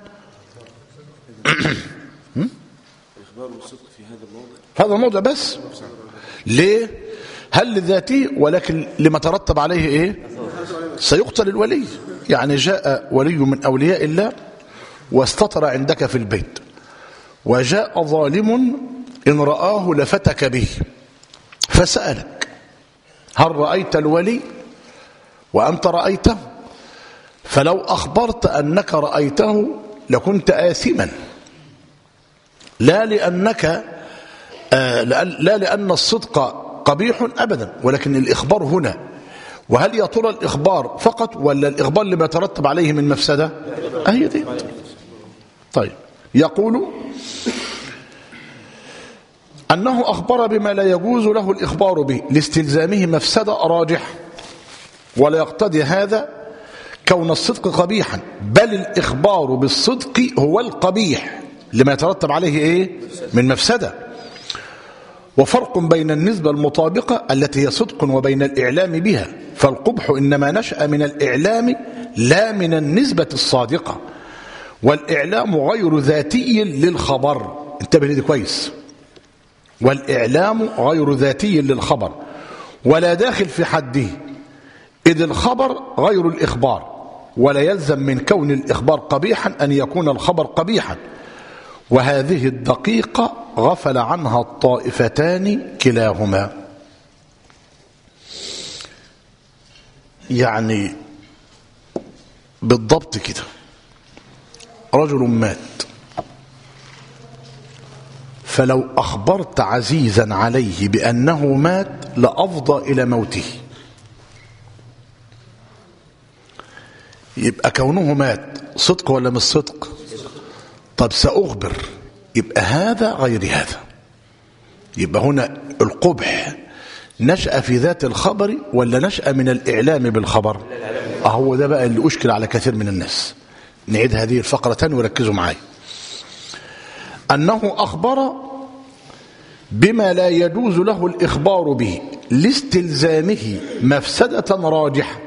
الإخبار بالصدق في هذا الموضع هذا الموضع بس. ليه؟ هل لذاته، ولكن لما ترتب عليه ايه؟ سيقتل الولي. يعني جاء ولي من أولياء الله واستتر عندك في البيت، وجاء ظالم إن رآه لفتك به، فسألك هل رأيت الولي وأنت رأيته؟ فلو أخبرت أنك رأيته لكنت آثما، لا لأنك آه لا لأن الصدق قبيح أبدا، ولكن الإخبار هنا، وهل يا ترى الإخبار فقط ولا الإخبار اللي بيترتب عليه من مفسدة؟ أهي دي. طيب، يقول أنه أخبر بما لا يجوز له الإخبار به لاستلزامه مفسدة راجحة، ولا يقتضي هذا كون الصدق قبيحا، بل الإخبار بالصدق هو القبيح لما يترتب عليه إيه؟ من مفسدة. وفرق بين النسبة المطابقة التي هي صدق وبين الإعلام بها، فالقبح إنما نشأ من الإعلام لا من النسبة الصادقة، والإعلام غير ذاتي للخبر. انتبه لدي كويس، والإعلام غير ذاتي للخبر ولا داخل في حده، إذ الخبر غير الإخبار، ولا يلزم من كون الإخبار قبيحا أن يكون الخبر قبيحا. وهذه الدقيقة غفل عنها الطائفتان كلاهما. يعني بالضبط كده، رجل مات، فلو أخبرت عزيزا عليه بأنه مات لأفضى إلى موته، يبقى كونه مات صدق ولا مش صدق؟ طب سأخبر، يبقى هذا غير هذا. يبقى هنا القبح نشأ في ذات الخبر ولا نشأ من الإعلام بالخبر؟ أهو ده بقى اللي أشكل على كثير من الناس. نعيد هذه الفقرة تاني وركزوا معي. أنه أخبر بما لا يجوز له الإخبار به لاستلزامه مفسدة راجحة،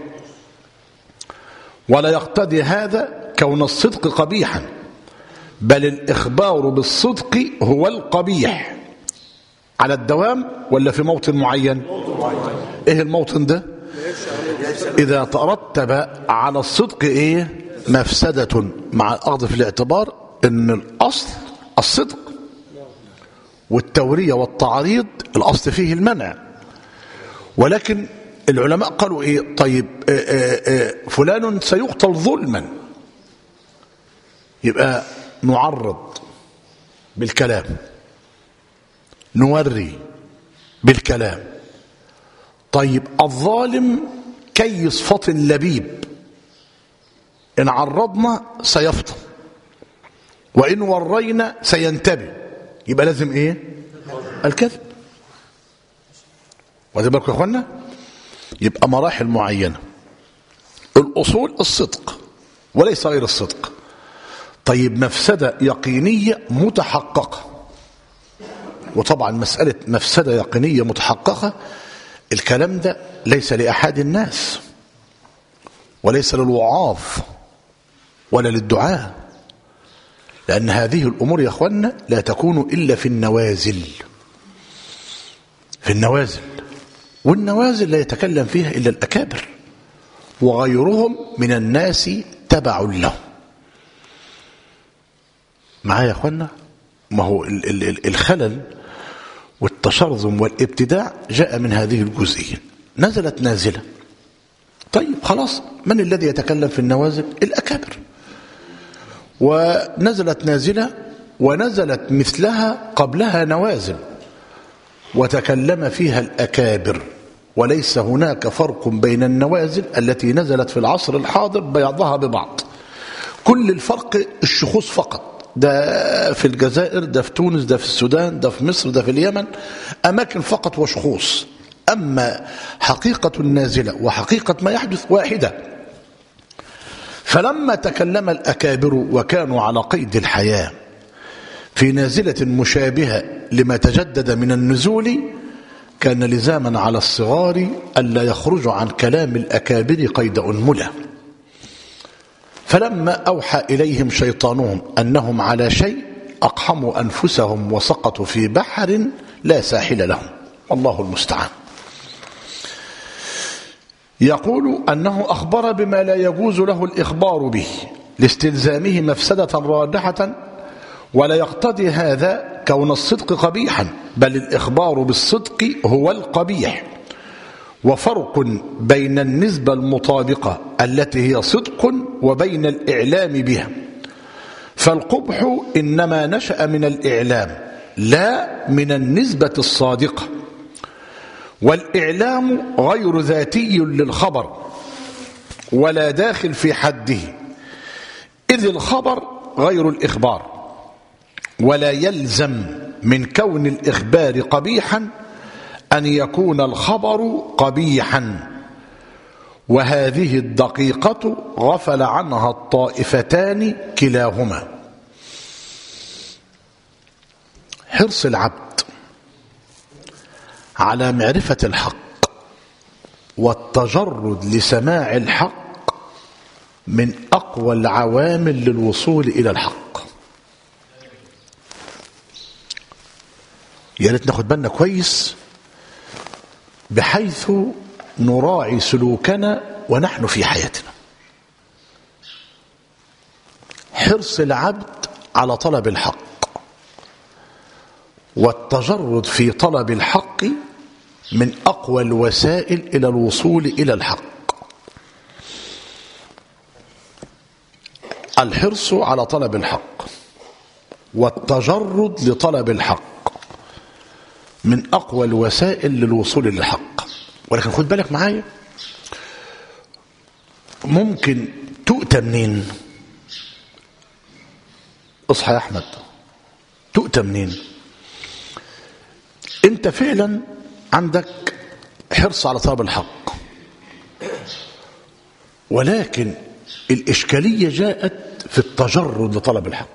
ولا يقتضي هذا كون الصدق قبيحا، بل الإخبار بالصدق هو القبيح على الدوام ولا في موطن معين؟ إيه الموطن ده؟ إذا ترتب على الصدق إيه؟ مفسدة، مع الأخذ في الاعتبار أن الأصل الصدق، والتورية والتعريض الأصل فيه المنع. ولكن العلماء قالوا إيه؟ طيب آآ آآ فلان سيقتل ظلما، يبقى نعرض بالكلام، نوري بالكلام. طيب الظالم كيس فطن لبيب، إن عرضنا سيفطن وإن ورينا سينتبه، يبقى لازم إيه؟ الكذب. واخدين بالكم يا اخوانا؟ يبقى مراحل معينة. الأصول الصدق وليس غير الصدق. طيب مفسدة يقينية متحققة، وطبعا مسألة مفسدة يقينية متحققة الكلام ده ليس لأحد الناس، وليس للوعاظ ولا للدعاء، لأن هذه الأمور يا أخوانا لا تكون إلا في النوازل، في النوازل، والنوازل لا يتكلم فيها إلا الأكابر، وغيرهم من الناس تبع له. معايا يا أخوانا؟ ما هو الخلل والتشرذم والابتداع جاء من هذه الجزئية. نزلت نازلة، طيب خلاص، من الذي يتكلم في النوازل؟ الأكابر. ونزلت نازلة ونزلت مثلها قبلها نوازل وتكلم فيها الأكابر، وليس هناك فرق بين النوازل التي نزلت في العصر الحاضر بعضها ببعض. كل الفرق الشخوص فقط، ده في الجزائر، ده في تونس، ده في السودان، ده في مصر، ده في اليمن، أماكن فقط وشخوص. أما حقيقة النازلة وحقيقة ما يحدث واحدة. فلما تكلم الأكابر وكانوا على قيد الحياة في نازلة مشابهة لما تجدد من النزول، كان لزاما على الصغار ألا يخرجوا عن كلام الأكابر قيد أنملة. فلما أوحى إليهم شيطانهم أنهم على شيء أقحموا أنفسهم وسقطوا في بحر لا ساحل لهم، الله المستعان. يقول أنه أخبر بما لا يجوز له الإخبار به لاستلزامه مفسدة راجحة، ولا يقتضي هذا كون الصدق قبيحا، بل الإخبار بالصدق هو القبيح. وفرق بين النسبة المطابقة التي هي صدق وبين الإعلام بها، فالقبح إنما نشأ من الإعلام لا من النسبة الصادقة. والإعلام غير ذاتي للخبر ولا داخل في حده، إذ الخبر غير الإخبار، ولا يلزم من كون الإخبار قبيحا أن يكون الخبر قبيحا، وهذه الدقيقة غفل عنها الطائفتان كلاهما. حرص العبد على معرفة الحق والتجرد لسماع الحق من أقوى العوامل للوصول إلى الحق. يا ريت ناخد بالنا كويس بحيث نراعي سلوكنا ونحن في حياتنا. حرص العبد على طلب الحق والتجرد في طلب الحق من أقوى الوسائل إلى الوصول إلى الحق. الحرص على طلب الحق والتجرد لطلب الحق من أقوى الوسائل للوصول للحق. ولكن خد بالك معايا، ممكن تؤتى منين؟ اصحى يا أحمد، تؤتى منين؟ انت فعلا عندك حرص على طلب الحق، ولكن الإشكالية جاءت في التجرد لطلب الحق.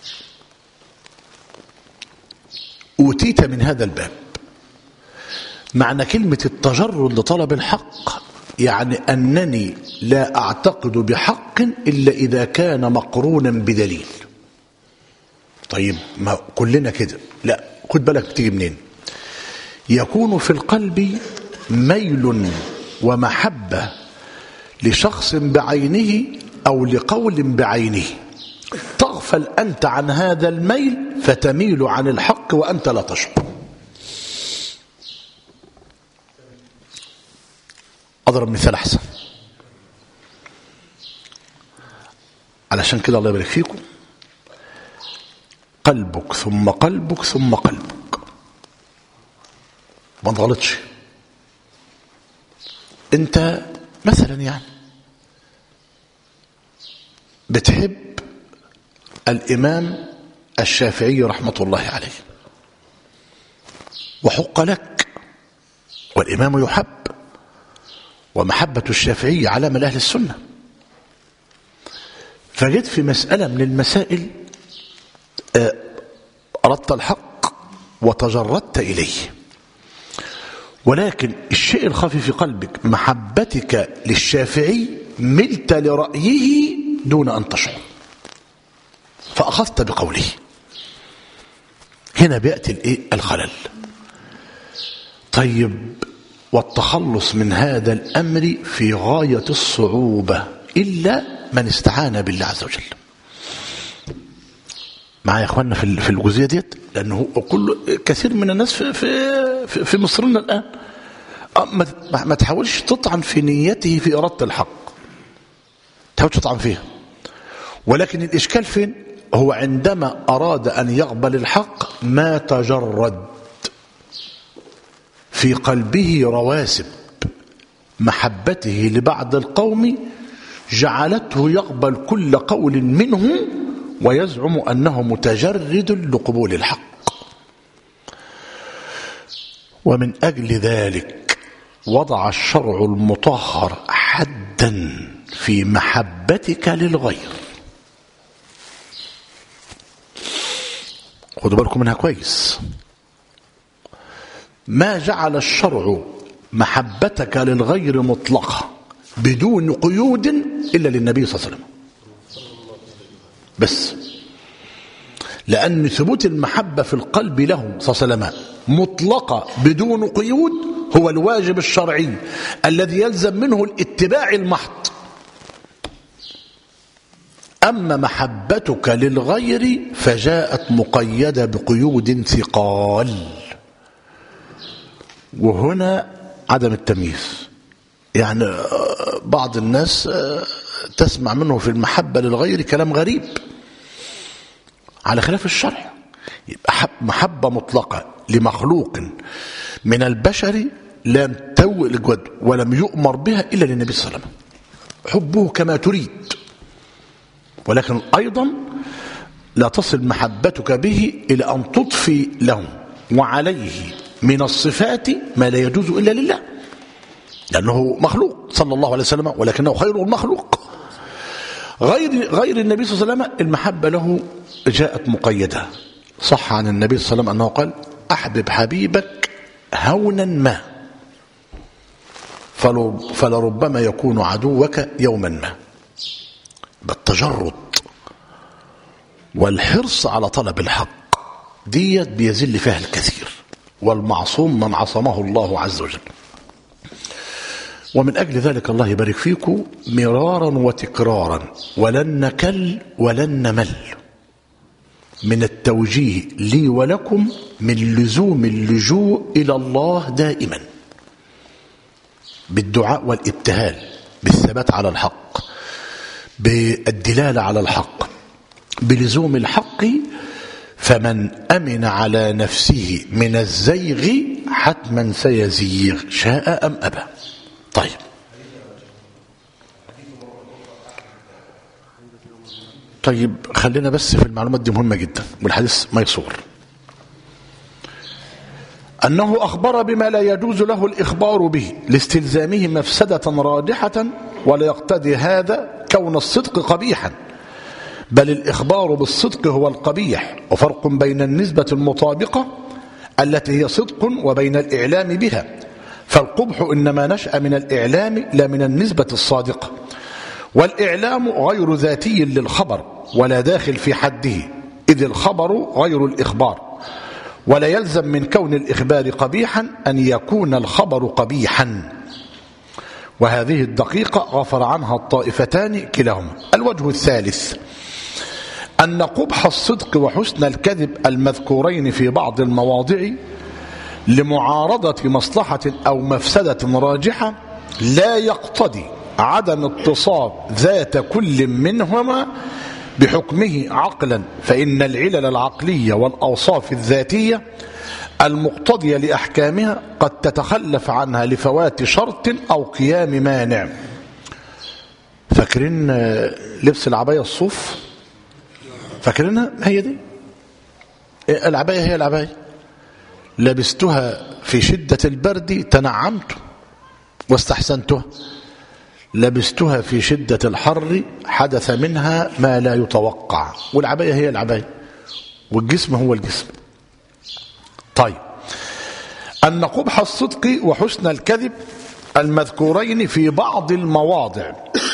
أوتيت من هذا الباب. معنى كلمة التجرد لطلب الحق يعني أنني لا أعتقد بحق إلا إذا كان مقرونا بدليل. طيب ما كلنا كده؟ لا، خد بالك بتيجي منين. يكون في القلب ميل ومحبة لشخص بعينه أو لقول بعينه، تغفل أنت عن هذا الميل فتميل عن الحق وأنت لا تشعر. أضرب مثال أحسن، علشان كده الله يبارك فيكم، قلبك ثم قلبك ثم قلبك، ما تغلطش. انت مثلا يعني بتحب الإمام الشافعي رحمة الله عليه، وحق لك، والإمام يحب، ومحبة الشافعي علامة لأهل السنة. فجد في مسألة من المسائل أردت الحق وتجردت إليه، ولكن الشيء الخفي في قلبك محبتك للشافعي ملت لرأيه دون أن تشعر، فأخذت بقوله. هنا بيأتي الإيه؟ الخلل. طيب، والتخلص من هذا الأمر في غاية الصعوبة إلا من استعان بالله عز وجل. معايا يا اخواننا في في الجزئيه ديت، لانه كل كثير من الناس في في في مصرنا الان ما تحاولش تطعن في نيته في اراده الحق، تحاول تطعن فيها، ولكن الاشكال فين؟ هو عندما اراد ان يقبل الحق ما تجرد في قلبه رواسب محبته لبعض القوم جعلته يقبل كل قول منه ويزعم أنه متجرد لقبول الحق. ومن أجل ذلك وضع الشرع المطهر حدا في محبتك للغير. خدوا بالكم منها كويس. ما جعل الشرع محبتك للغير مطلقة بدون قيود إلا للنبي صلى الله عليه وسلم بس، لأن ثبوت المحبة في القلب له صلى الله عليه وسلم مطلقة بدون قيود هو الواجب الشرعي الذي يلزم منه الاتباع المحض. أما محبتك للغير فجاءت مقيدة بقيود ثقال، وهنا عدم التمييز. يعني بعض الناس تسمع منه في المحبة للغير كلام غريب على خلاف الشرع. يبقى محبة مطلقة لمخلوق من البشر لم توئ الجود ولم يؤمر بها إلا للنبي صلى الله عليه وسلم، حبه كما تريد، ولكن أيضا لا تصل محبتك به إلى أن تضفي له وعليه من الصفات ما لا يجوز إلا لله، لأنه مخلوق صلى الله عليه وسلم، ولكنه خير المخلوق. غير غير النبي صلى الله عليه وسلم المحبة له جاءت مقيدة. صح عن النبي صلى الله عليه وسلم أنه قال: أحبب حبيبك هونا ما فلربما يكون عدوك يوما ما. بالتجرد والحرص على طلب الحق ديت بيزل فيها الكثير، والمعصوم من عصمه الله عز وجل. ومن أجل ذلك الله يبارك فيكم مرارا وتكرارا ولن نكل ولن نمل من التوجيه لي ولكم من لزوم اللجوء إلى الله دائما بالدعاء والابتهال، بالثبات على الحق، بالدلالة على الحق، بلزوم الحق. فمن أمن على نفسه من الزيغ حتما سيزيغ شاء أم أبى. طيب، طيب خلينا بس في المعلومات دي مهمة جدا، والحديث ميسور. أنه أخبر بما لا يجوز له الإخبار به لاستلزامه مفسدة راجحة، ولا يقتضي هذا كون الصدق قبيحا، بل الإخبار بالصدق هو القبيح. وفرق بين النسبة المطابقة التي هي صدق وبين الإعلام بها، فالقبح إنما نشأ من الإعلام لا من النسبة الصادقة، والإعلام غير ذاتي للخبر ولا داخل في حده، إذ الخبر غير الإخبار، ولا يلزم من كون الإخبار قبيحا أن يكون الخبر قبيحا. وهذه الدقيقة غفر عنها الطائفتان كلاهما. الوجه الثالث أن قبح الصدق وحسن الكذب المذكورين في بعض المواضع لمعارضة مصلحة أو مفسدة راجحة لا يقتضي عدم اتصاف ذات كل منهما بحكمه عقلا، فإن العلل العقلية والأوصاف الذاتية المقتضية لأحكامها قد تتخلف عنها لفوات شرط أو قيام مانع. فاكرين لبس العباية الصوف؟ فاكرينها؟ هي دي العباية، هي العباية لبستها في شدة البرد تنعمت واستحسنتها، لبستها في شدة الحر حدث منها ما لا يتوقع. والعباية هي العباية والجسم هو الجسم. طيب، أن قبح الصدق وحسن الكذب المذكورين في بعض المواضع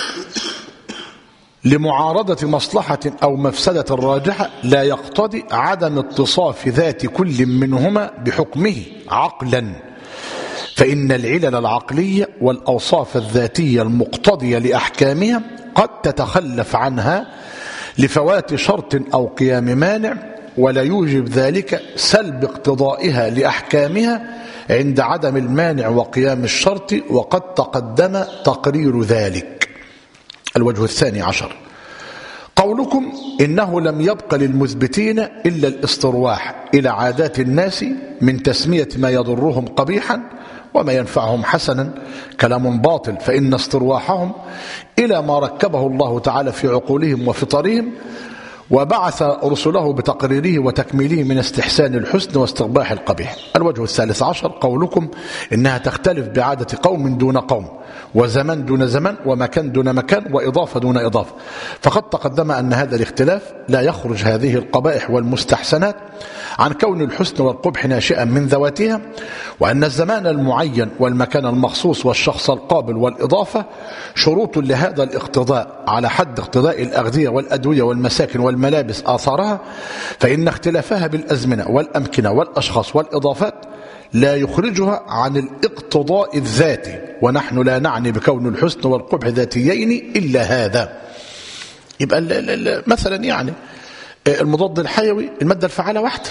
لمعارضة مصلحة أو مفسدة راجحة لا يقتضي عدم اتصاف ذات كل منهما بحكمه عقلا، فإن العلل العقلية والأوصاف الذاتية المقتضية لأحكامها قد تتخلف عنها لفوات شرط أو قيام مانع، ولا يوجب ذلك سلب اقتضائها لأحكامها عند عدم المانع وقيام الشرط، وقد تقدم تقرير ذلك. الوجه الثاني عشر قولكم إنه لم يبق للمثبتين إلا الاسترواح إلى عادات الناس من تسمية ما يضرهم قبيحا وما ينفعهم حسنا، كلام باطل، فإن استرواحهم إلى ما ركبه الله تعالى في عقولهم وفطرهم، وبعث رسله بتقريره وتكميله من استحسان الحسن واستقباح القبيح. الوجه الثالث عشر قولكم إنها تختلف بعادة قوم دون قوم، وزمان دون زمان، ومكان دون مكان، وإضافة دون إضافة. فقد تقدم أن هذا الاختلاف لا يخرج هذه القبائح والمستحسنات عن كون الحسن والقبح ناشئا من ذواتها، وأن الزمان المعين والمكان المخصوص والشخص القابل والإضافة شروط لهذا الاقتضاء على حد اقتضاء الأغذية والأدوية والمساكن والملابس آثارها، فإن اختلافها بالأزمنة والأمكنة والأشخاص والإضافات لا يخرجها عن الاقتضاء الذاتي، ونحن لا نعني بكون الحسن والقبح ذاتيين إلا هذا. يبقى مثلا يعني المضاد الحيوي المادة الفعالة واحدة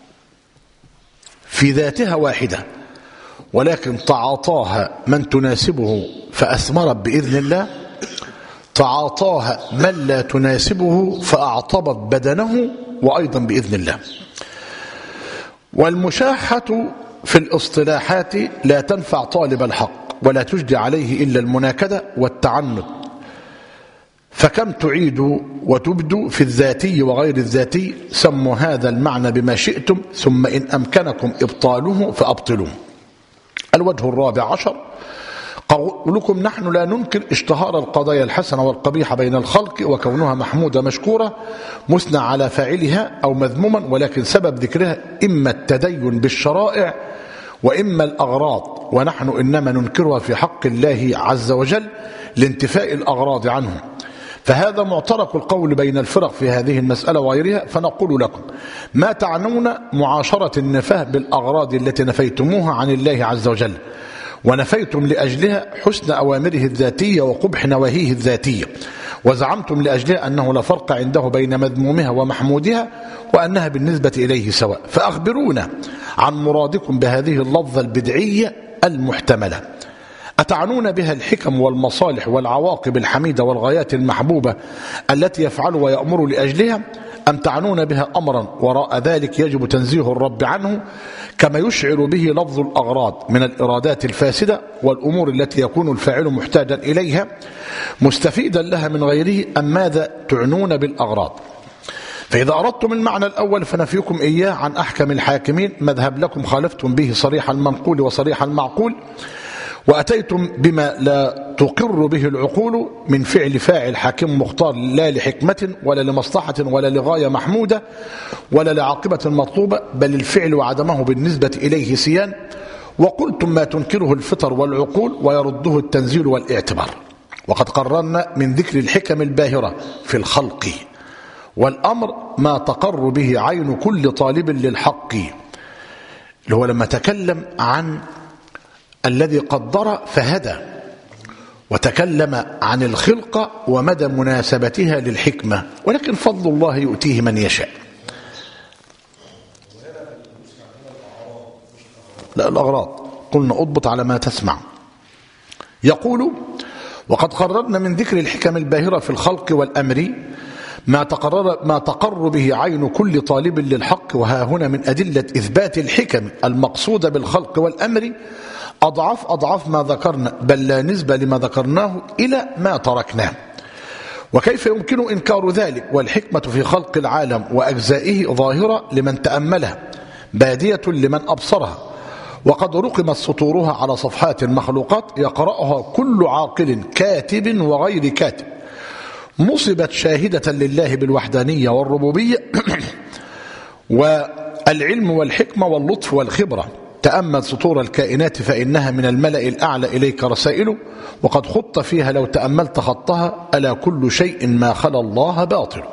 في ذاتها واحدة، ولكن تعاطاها من تناسبه فأثمرت بإذن الله، تعاطاها من لا تناسبه فأعطبت بدنه وأيضا بإذن الله. والمشاحة في الاصطلاحات لا تنفع طالب الحق ولا تجدي عليه إلا المناكدة والتعنت، فكم تعيد وتبدو في الذاتي وغير الذاتي. سموا هذا المعنى بما شئتم، ثم إن أمكنكم إبطاله فأبطلوه. الوجه الرابع عشر قولكم نحن لا ننكر اشتهار القضايا الحسنة والقبيحة بين الخلق وكونها محمودة مشكورة مثنى على فاعلها أو مذموما، ولكن سبب ذكرها إما التدين بالشرائع وإما الأغراض، ونحن إنما ننكرها في حق الله عز وجل لانتفاء الأغراض عنه. فهذا معترك القول بين الفرق في هذه المسألة وغيرها. فنقول لكم ما تعنون معاشرة النفاه بالأغراض التي نفيتموها عن الله عز وجل، ونفيتم لأجلها حسن أوامره الذاتية وقبح نواهيه الذاتية، وزعمتم لأجلها أنه لا فرق عنده بين مذمومها ومحمودها، وأنها بالنسبة إليه سواء. فأخبرونا عن مرادكم بهذه اللفظة البدعية المحتملة. أتعنون بها الحكم والمصالح والعواقب الحميدة والغايات المحبوبة التي يفعل ويأمر لأجلها، أم تعنون بها أمرا وراء ذلك يجب تنزيه الرب عنه، كما يشعر به لفظ الأغراض من الإرادات الفاسدة والأمور التي يكون الفاعل محتاجا إليها مستفيدا لها من غيره، أم ماذا تعنون بالأغراض؟ فإذا أردتم المعنى الأول فنفيكم إياه عن أحكم الحاكمين مذهب لكم خالفتم به صريح المنقول وصريح المعقول، وأتيتم بما لا تقر به العقول من فعل فاعل حاكم مختار لا لحكمة ولا لمصلحة ولا لغاية محمودة ولا لعاقبة مطلوبة، بل الفعل وعدمه بالنسبة إليه سيان. وقلتم ما تنكره الفطر والعقول ويرده التنزيل والاعتبار. وقد قررنا من ذكر الحكم الباهرة في الخلق والأمر ما تقر به عين كل طالب للحق، اللي هو لما تكلم عن الذي قدر فهدى، وتكلم عن الخلقة ومدى مناسبتها للحكمة، ولكن فضل الله يؤتيه من يشاء. لا الأغراض قلنا أضبط على ما تسمع. يقول وقد قررنا من ذكر الحكم الباهرة في الخلق والأمر ما تقرر ما تقر به عين كل طالب للحق، وها هنا من أدلة إثبات الحكم المقصودة بالخلق والأمر أضعاف أضعاف ما ذكرنا، بل لا نسبة لما ذكرناه إلى ما تركناه. وكيف يمكن إنكار ذلك والحكمة في خلق العالم وأجزائه ظاهرة لمن تأملها بادية لمن أبصرها، وقد رقمت سطورها على صفحات المخلوقات يقرأها كل عاقل كاتب وغير كاتب، مصبت شاهدة لله بالوحدانية والربوبية والعلم والحكمة واللطف والخبرة. تأمل سطور الكائنات فإنها من الملأ الأعلى إليك رسائله، وقد خط فيها لو تأملت خطها ألا كل شيء ما خلا الله باطل.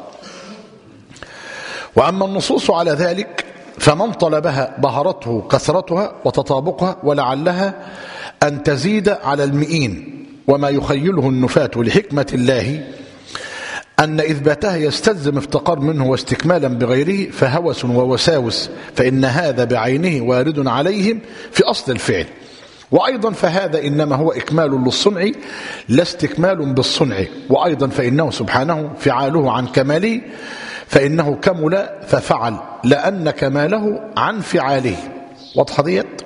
وأما النصوص على ذلك فمن طلبها بهرته كثرتها وتطابقها، ولعلها أن تزيد على المئين. وما يخيله النفاة لحكمة الله أن إثباتها يستلزم افتقار منه واستكمالا بغيره، فهوس ووساوس، فإن هذا بعينه وارد عليهم في أصل الفعل. وأيضا فهذا إنما هو إكمال للصنع لا استكمال بالصنع. وأيضا فإنه سبحانه فعاله عن كماله، فإنه كمل ففعل، لأن كماله عن فعاله. واضحة ديت؟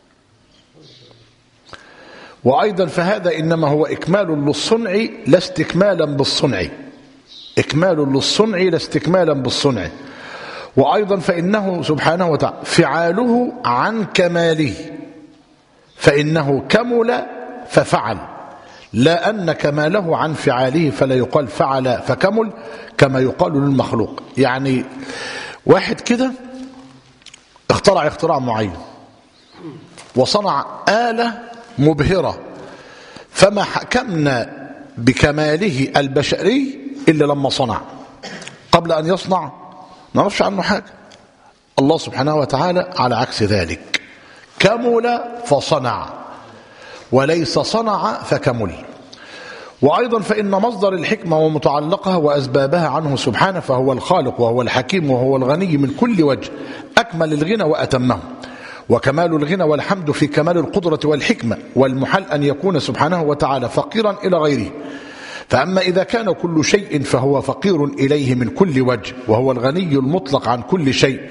وأيضا فهذا إنما هو إكمال للصنع لا استكمالا بالصنع. إكمال للصنع لا استكمالا بالصنع. وأيضا فإنه سبحانه وتعالى فعاله عن كماله، فإنه كمل ففعل، لا أن كماله عن فعاله فلا يقال فعل فكمل كما يقال للمخلوق. يعني واحد كده اخترع اختراع معين وصنع آلة مبهرة، فما حكمنا بكماله البشري إلا لما صنع. قبل أن يصنع ما نعرفش عنه حاجة. الله سبحانه وتعالى على عكس ذلك، كمل فصنع وليس صنع فكمل. وأيضا فإن مصدر الحكمة ومتعلقها وأسبابها عنه سبحانه، فهو الخالق وهو الحكيم وهو الغني من كل وجه، أكمل الغنى وأتمه. وكمال الغنى والحمد في كمال القدرة والحكمة، والمحال أن يكون سبحانه وتعالى فقيرا إلى غيره. فأما إذا كان كل شيء فهو فقير إليه من كل وجه، وهو الغني المطلق عن كل شيء،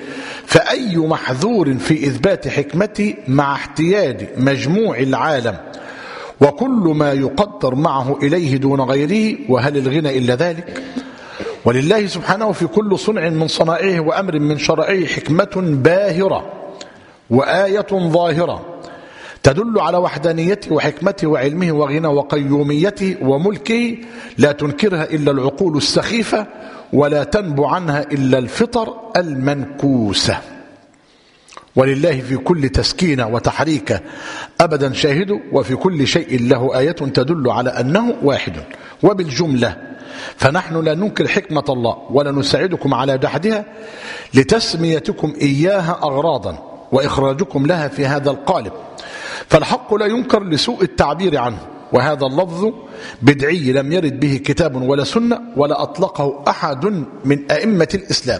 فأي محذور في إثبات حكمته مع احتياج مجموع العالم وكل ما يقدر معه إليه دون غيره، وهل الغنى إلا ذلك؟ ولله سبحانه في كل صنع من صنائعه وأمر من شرائعه حكمة باهرة وآية ظاهرة تدل على وحدانيته وحكمته وعلمه وغنى وقيوميته وملكه، لا تنكرها إلا العقول السخيفة ولا تنبو عنها إلا الفطر المنكوسة. ولله في كل تسكينة وتحريكة أبدا شاهد، وفي كل شيء له آية تدل على أنه واحد. وبالجملة فنحن لا ننكر حكمة الله ولا نساعدكم على جحدها لتسميتكم إياها أغراضا وإخراجكم لها في هذا القالب، فالحق لا ينكر لسوء التعبير عنه، وهذا اللفظ بدعي لم يرد به كتاب ولا سنة ولا أطلقه أحد من أئمة الإسلام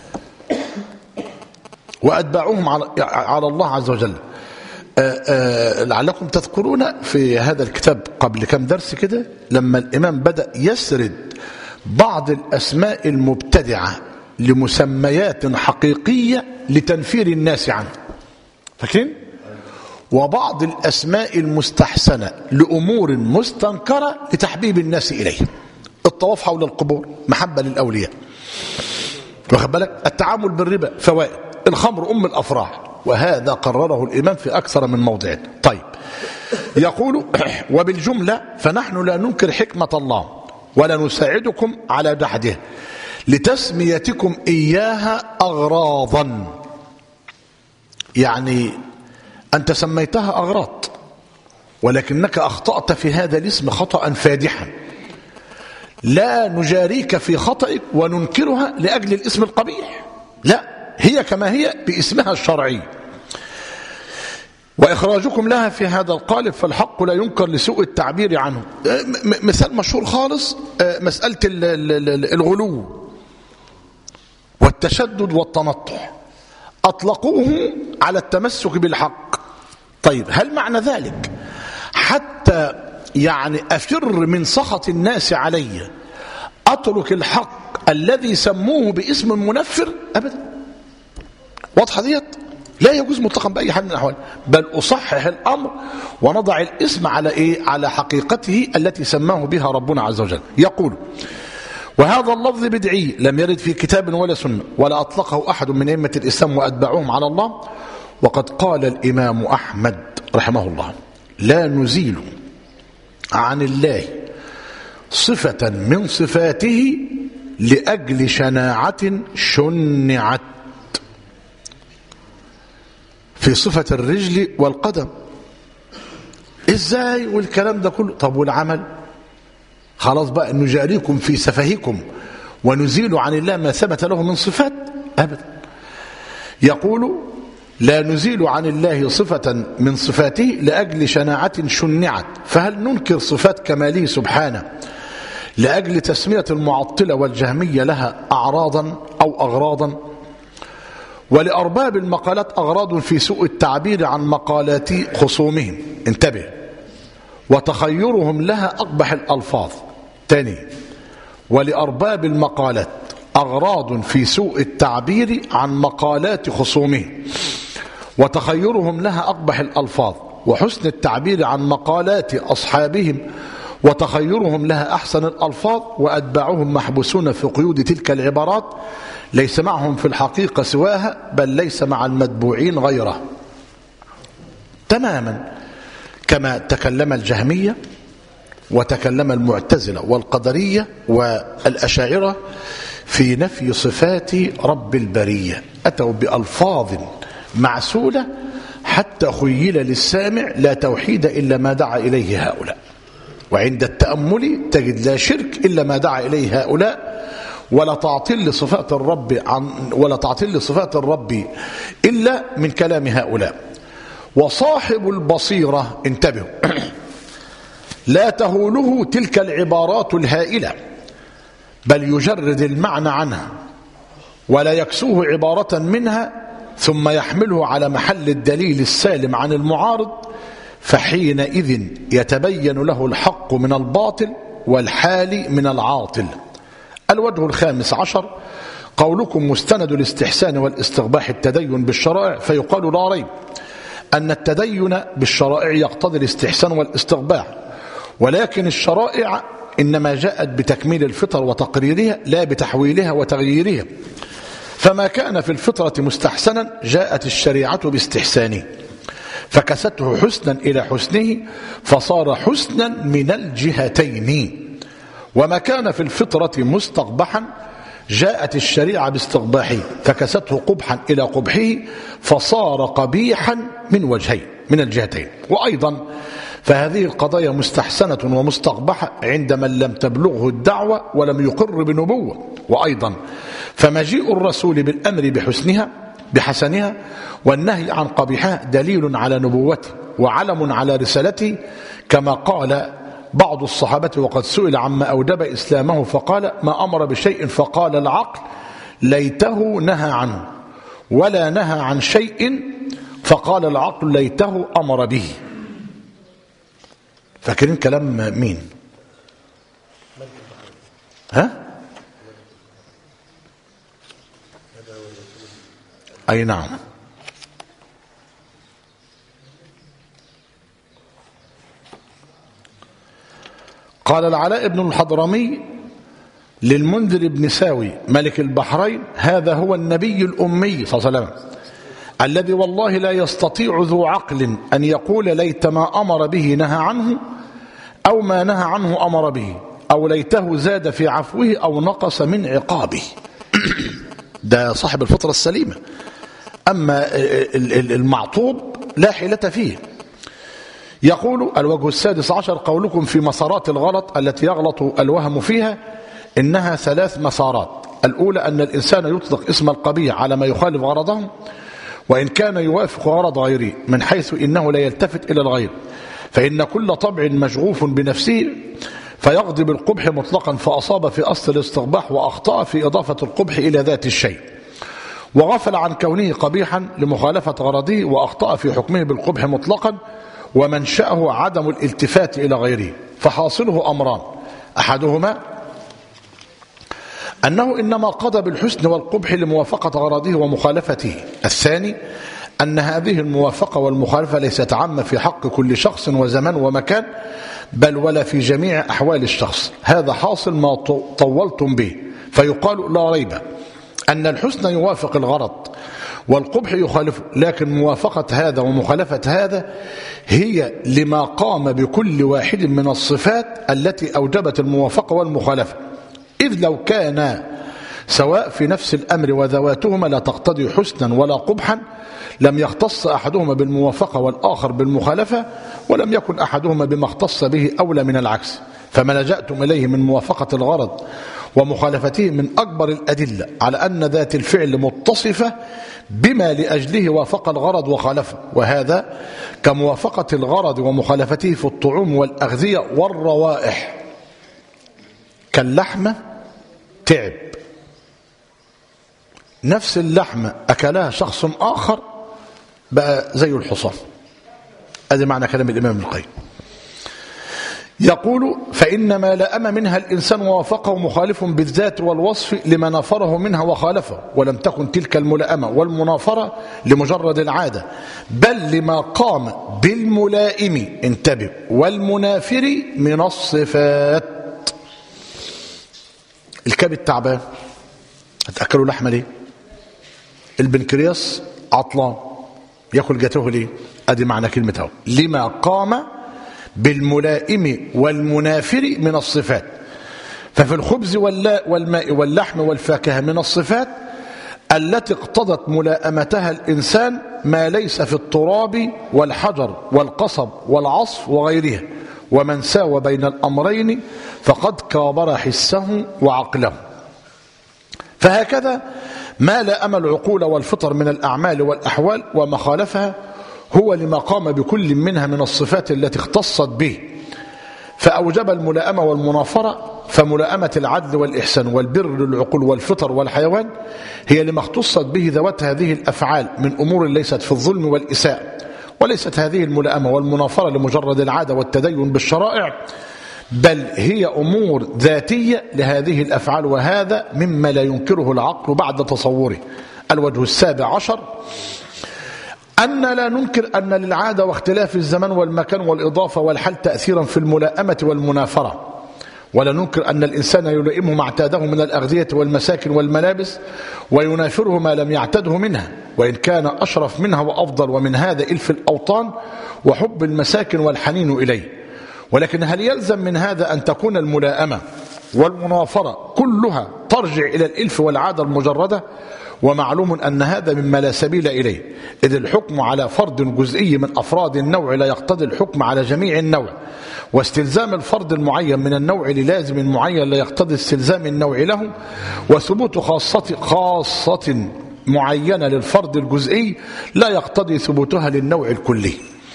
وأتباعهم على الله عز وجل. آآ آآ لعلكم تذكرون في هذا الكتاب قبل كم درس كده لما الإمام بدأ يسرد بعض الأسماء المبتدعة لمسميات حقيقية لتنفير الناس عنه، فاكرين؟ وبعض الأسماء المستحسنة لأمور مستنكرة لتحبيب الناس إليه. الطواف حول القبور محبة للأولياء، واخد بالك؟ التعامل بالربا فوائد، الخمر أم الأفراح، وهذا قرره الإمام في أكثر من موضع. طيب، يقول وبالجملة فنحن لا ننكر حكمة الله ولا نساعدكم على جحدها لتسميتكم إياها أغراضا، يعني أنت سميتها أغراض ولكنك أخطأت في هذا الاسم خطأ فادحا، لا نجاريك في خطئك وننكرها لأجل الاسم القبيح، لا، هي كما هي باسمها الشرعي، وإخراجكم لها في هذا القالب فالحق لا ينكر لسوء التعبير عنه. مثال مشهور خالص مسألة الغلو والتشدد والتنطع، أطلقوه على التمسك بالحق. طيب، هل معنى ذلك حتى يعني أفر من سخط الناس علي أترك الحق الذي سموه باسم منفر؟ أبدا، واضحة ديت؟ لا يجوز مطلقا بأي حال من الأحوال، بل أصحح الأمر ونضع الاسم على إيه؟ على حقيقته التي سماه بها ربنا عز وجل. يقول وهذا اللفظ بدعي لم يرد في كتاب ولا سنة ولا أطلقه أحد من أئمة الإسلام وأتباعهم على الله، وقد قال الإمام أحمد رحمه الله لا نزيل عن الله صفة من صفاته لأجل شناعة شنعت في صفة الرجل والقدم. إزاي والكلام ده كله؟ طب والعمل؟ خلاص بقى نجاريكم في سفهكم ونزيل عن الله ما ثبت له من صفات؟ أبدا. يقول لا نزيل عن الله صفة من صفاته لأجل شناعة شنعت، فهل ننكر صفات كماله سبحانه لأجل تسمية المعطلة والجهمية لها أعراضا أو أغراضا؟ ولأرباب المقالات أغراض في سوء التعبير عن مقالات خصومهم، انتبه، وتخيرهم لها أقبح الألفاظ. تاني، ولأرباب المقالات أغراض في سوء التعبير عن مقالات خصومهم وتخيرهم لها أقبح الألفاظ، وحسن التعبير عن مقالات أصحابهم وتخيرهم لها أحسن الألفاظ، وأتباعهم محبوسون في قيود تلك العبارات ليس معهم في الحقيقة سواها، بل ليس مع المتبوعين غيره. تماما كما تكلم الجهمية وتكلم المعتزلة والقدرية والأشاعرة في نفي صفات رب البرية، أتوا بألفاظ معسولة حتى خيل للسامع لا توحيد إلا ما دعا إليه هؤلاء، وعند التأمل تجد لا شرك إلا ما دعا إليه هؤلاء، ولا تعطيل لصفات الرب عن ولا تعطيل لصفات الرب إلا من كلام هؤلاء. وصاحب البصيرة، انتبهوا، لا تهوله تلك العبارات الهائلة، بل يجرد المعنى عنها ولا يكسوه عبارة منها ثم يحمله على محل الدليل السالم عن المعارض، فحينئذ يتبين له الحق من الباطل والحال من العاطل. الوجه الخامس عشر قولكم مستند الاستحسان والاستقباح التدين بالشرائع، فيقال لا ريب أن التدين بالشرائع يقتضي الاستحسان والاستقباح، ولكن الشرائع إنما جاءت بتكميل الفطر وتقريرها لا بتحويلها وتغييرها، فما كان في الفطرة مستحسنا جاءت الشريعة باستحسانه فكسته حسنا إلى حسنه فصار حسنا من الجهتين، وما كان في الفطرة مستقبحا جاءت الشريعة باستقباحه فكسته قبحا إلى قبحه فصار قبيحا من وجهين من الجهتين. وأيضا فهذه القضايا مستحسنة ومستقبحة عند من لم تبلغه الدعوة ولم يقر بنبوة. وأيضا فمجيء الرسول بالأمر بحسنها بحسنها والنهي عن قبيحها دليل على نبوته وعلم على رسالته، كما قال بعض الصحابة وقد سئل عما أوجب إسلامه فقال ما أمر بشيء فقال العقل ليته نهى عنه، ولا نهى عن شيء فقال العقل ليته أمر به. فاكرين كلام مين؟ ها؟ أي نعم. قال العلاء بن الحضرمي للمنذر بن ساوي ملك البحرين هذا هو النبي الأمي صلى الله عليه وسلم الذي والله لا يستطيع ذو عقل أن يقول ليت ما أمر به نهى عنه أو ما نهى عنه أمر به أو ليته زاد في عفوه أو نقص من عقابه. ده صاحب الفطرة السليمة. أما المعطوب لا حيلة فيه. يقول الوجه السادس عشر قولكم في مسارات الغلط التي يغلط الوهم فيها إنها ثلاث مسارات. الأولى أن الإنسان يطلق اسم القبيح على ما يخالف غرضه وإن كان يوافق غرض غيره، من حيث إنه لا يلتفت إلى الغير، فإن كل طبع مشغوف بنفسه فيقضي بالقبح مطلقا فأصاب في أصل الاستقباح وأخطأ في إضافة القبح إلى ذات الشيء، وغفل عن كونه قبيحا لمخالفة غرضه وأخطأ في حكمه بالقبح مطلقا ومنشأه عدم الالتفات إلى غيره. فحاصله أمران، أحدهما أنه إنما قضى بالحسن والقبح لموافقة غرضه ومخالفته، الثاني أن هذه الموافقة والمخالفة ليست عامة في حق كل شخص وزمان ومكان، بل ولا في جميع أحوال الشخص. هذا حاصل ما طولتم به. فيقال لا ريب أن الحسن يوافق الغرض والقبح يخالفه، لكن موافقة هذا ومخالفة هذا هي لما قام بكل واحد من الصفات التي أوجبت الموافقة والمخالفة، إذ لو كان سواء في نفس الأمر وذواتهما لا تقتضي حسنا ولا قبحا لم يختص أحدهما بالموافقة والآخر بالمخالفة، ولم يكن أحدهما بما اختص به أولى من العكس. فما لجأتم إليه من موافقة الغرض ومخالفته من أكبر الأدلة على أن ذات الفعل متصفة بما لأجله وافق الغرض وخالفه، وهذا كموافقة الغرض ومخالفته في الطعوم والأغذية والروائح. كاللحمة تعب، نفس اللحمة أكلها شخص آخر بقى زي الحصان. هذا معنى كلام الإمام ابن القيم. يقول فإنما لأم منها الإنسان ووافقه مخالف بالذات والوصف لما نافره منها وخالفه، ولم تكن تلك الملائمة والمنافرة لمجرد العادة، بل لما قام بالملائم انتبه والمنافر من الصفات. الكبد تعبان هتأكلوا لحمة ليه؟ البنكرياس عطلان يأكل جاتوه ليه؟ أدي معنى كلمة هو لما قام بالملائم والمنافر من الصفات. ففي الخبز والماء واللحم والفاكهة من الصفات التي اقتضت ملائمتها الإنسان ما ليس في التراب والحجر والقصب والعصف وغيرها، ومن ساوى بين الأمرين فقد كابر حسه وعقله. فهكذا ما لائم العقول والفطر من الأعمال والأحوال وما خالفها هو لما قام بكل منها من الصفات التي اختصت به فأوجب الملائمة والمنافرة. فملائمة العدل والإحسان والبر للعقول والفطر والحيوان هي لما اختصت به ذوات هذه الأفعال من أمور ليست في الظلم والإساءة، وليست هذه الملائمة والمنافرة لمجرد العادة والتدين بالشرائع، بل هي أمور ذاتية لهذه الأفعال، وهذا مما لا ينكره العقل بعد تصوره. الوجه السابع عشر أن لا ننكر أن للعادة واختلاف الزمان والمكان والإضافة والحال تأثيرا في الملائمة والمنافرة، ولا ننكر أن الإنسان يلائمه ما اعتاده من الأغذية والمساكن والملابس وينافره ما لم يعتده منها، وإن كان أشرف منها وأفضل، ومن هذا إلف الأوطان وحب المساكن والحنين إليه. ولكن هل يلزم من هذا أن تكون الملائمة والمنافرة كلها ترجع إلى الإلف والعادة المجردة؟ ومعلوم أن هذا مما لا سبيل إليه، إذ الحكم على فرد جزئي من أفراد النوع لا يقتضي الحكم على جميع النوع، واستلزام الفرد المعين من النوع للازم معين لا يقتضي استلزام النوع له، وثبوت خاصة, خاصة معينة للفرد الجزئي لا يقتضي ثبوتها للنوع الكلي.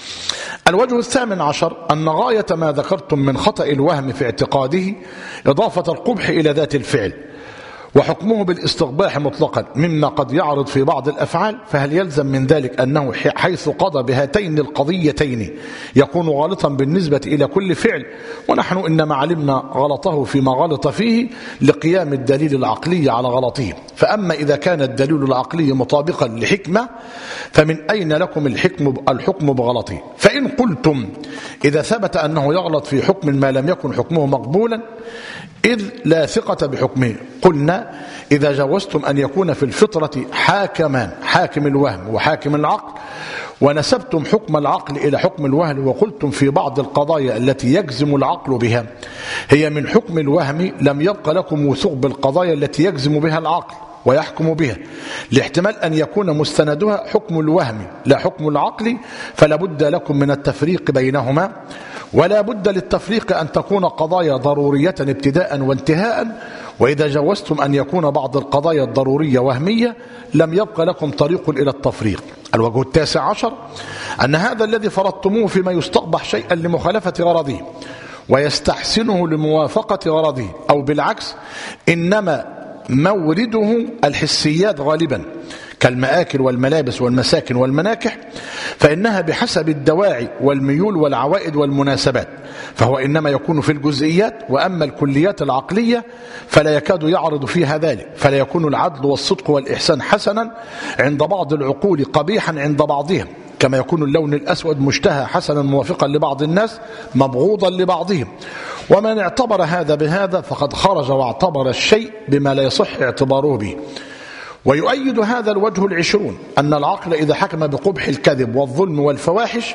الوجه الثامن عشر أن غاية ما ذكرتم من خطأ الوهم في اعتقاده إضافة القبح إلى ذات الفعل وحكمه بالاستقباح مطلقا مما قد يعرض في بعض الأفعال، فهل يلزم من ذلك أنه حيث قضى بهاتين القضيتين يكون غالطا بالنسبة إلى كل فعل؟ ونحن إنما علمنا غلطه فيما غلط فيه لقيام الدليل العقلي على غلطه. فأما إذا كان الدليل العقلي مطابقا لحكمة فمن أين لكم الحكم الحكم بغلطه؟ فإن قلتم إذا ثبت أنه يغلط في حكم ما لم يكن حكمه مقبولا إذ لا ثقة بحكمه، قلنا إذا جوزتم أن يكون في الفطرة حاكمان، حاكم الوهم وحاكم العقل، ونسبتم حكم العقل إلى حكم الوهم، وقلتم في بعض القضايا التي يجزم العقل بها هي من حكم الوهم، لم يبق لكم وثوق بالقضايا التي يجزم بها العقل ويحكم بها، لاحتمال أن يكون مستندها حكم الوهم لا حكم العقل، فلا بد لكم من التفريق بينهما، ولا بد للتفريق أن تكون قضايا ضرورية ابتداء وانتهاء. وإذا جوزتم أن يكون بعض القضايا الضرورية وهمية لم يبق لكم طريق إلى التفريق. الوجه التاسع عشر أن هذا الذي فرضتموه فيما يستقبح شيئا لمخالفة غرضه ويستحسنه لموافقة غرضه أو بالعكس، إنما مورده الحسيات غالبا كالمآكل والملابس والمساكن والمناكح، فإنها بحسب الدواعي والميول والعوائد والمناسبات، فهو إنما يكون في الجزئيات، وأما الكليات العقلية فلا يكاد يعرض فيها ذلك، فلا يكون العدل والصدق والإحسان حسنا عند بعض العقول قبيحا عند بعضهم، كما يكون اللون الأسود مشتهى حسنا موافقا لبعض الناس مبغوضا لبعضهم. ومن اعتبر هذا بهذا فقد خرج واعتبر الشيء بما لا يصح اعتباره به. ويؤيد هذا الوجه العشرون أن العقل إذا حكم بقبح الكذب والظلم والفواحش